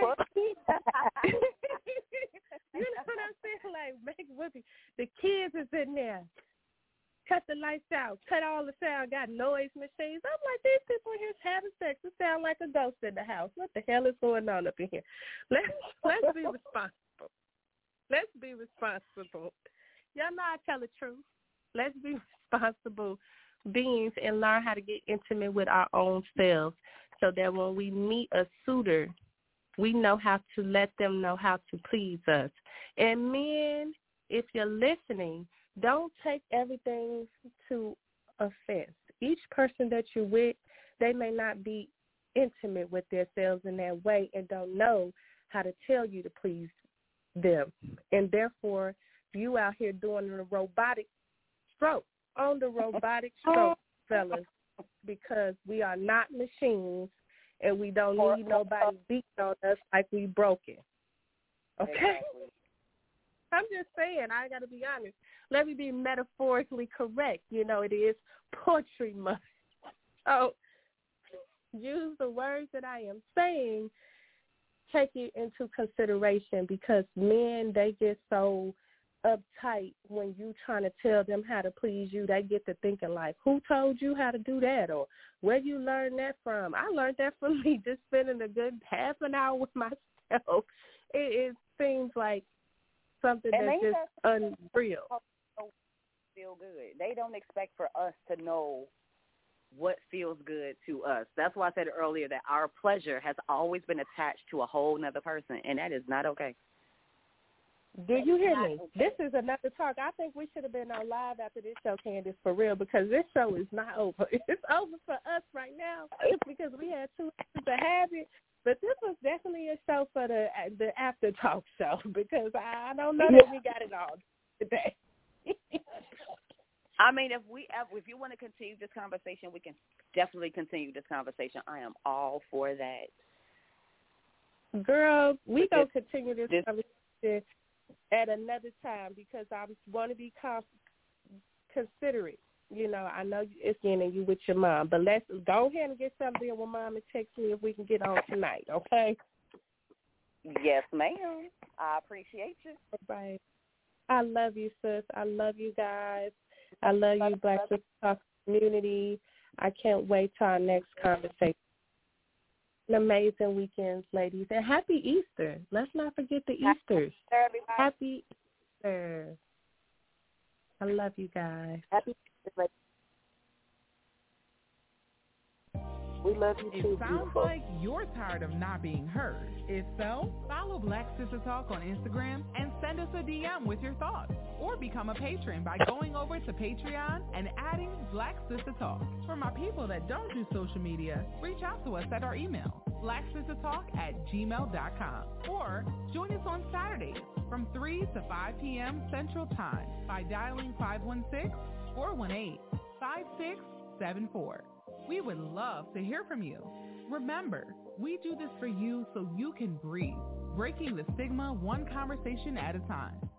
You know what I'm saying? Like, make whoopee. The kids is in there. Cut the lights out. Cut all the sound. Got noise machines. I'm like, these people in here having sex. It sound like a ghost in the house. What the hell is going on up in here? Let's be responsible. Let's be responsible. Y'all know I tell the truth. Let's be responsible beings and learn how to get intimate with our own selves so that when we meet a suitor, we know how to let them know how to please us. And men, if you're listening, don't take everything to offense. Each person that you're with, they may not be intimate with themselves in that way and don't know how to tell you to please them. And therefore, you out here doing the robotic stroke, on the robotic stroke, fellas, because we are not machines and we don't need nobody beating on us like we broken. Okay? Exactly. I'm just saying, I got to be honest. Let me be metaphorically correct. You know, it is Poetry Month. So use the words that I am saying, take it into consideration because men, they get so uptight when you trying to tell them how to please you. They get to thinking like, who told you how to do that, or where you learned that from? I learned that from me just spending a good half an hour with myself. It seems like something that's just unreal. Feel good. They don't expect for us to know what feels good to us. That's why I said earlier that our pleasure has always been attached to a whole nother person, and that is not okay. Did you hear me? This is another talk. I think we should have been on live after this show, Candace, for real, because this show is not over. It's over for us right now because we had 2 hours to have it. But this was definitely a show for the after talk show because I don't know that we got it all today. I mean, if you want to continue this conversation, we can definitely continue this conversation. I am all for that. Girl, we going to continue this conversation at another time because I want to be considerate. You know, I know it's getting you with your mom, but let's go ahead and get something with mom and text me if we can get on tonight, okay? Yes, ma'am. I appreciate you. Bye. I love you, sis. I love you guys. I love you, Black Sister Talk community. I can't wait till our next conversation. An amazing weekend, ladies. And happy Easter. Let's not forget the Easters. Happy Easter. I love you guys. Happy Easter. We love you too. It sounds like you're tired of not being heard. If so, follow Black Sister Talk on Instagram and send us a DM with your thoughts. Or become a patron by going over to Patreon and adding Black Sister Talk. For my people that don't do social media, reach out to us at our email, blacksistertalk@gmail.com. Or join us on Saturdays from 3 to 5 p.m. Central Time by dialing 516-418-5674. We would love to hear from you. Remember, we do this for you so you can breathe, breaking the stigma one conversation at a time.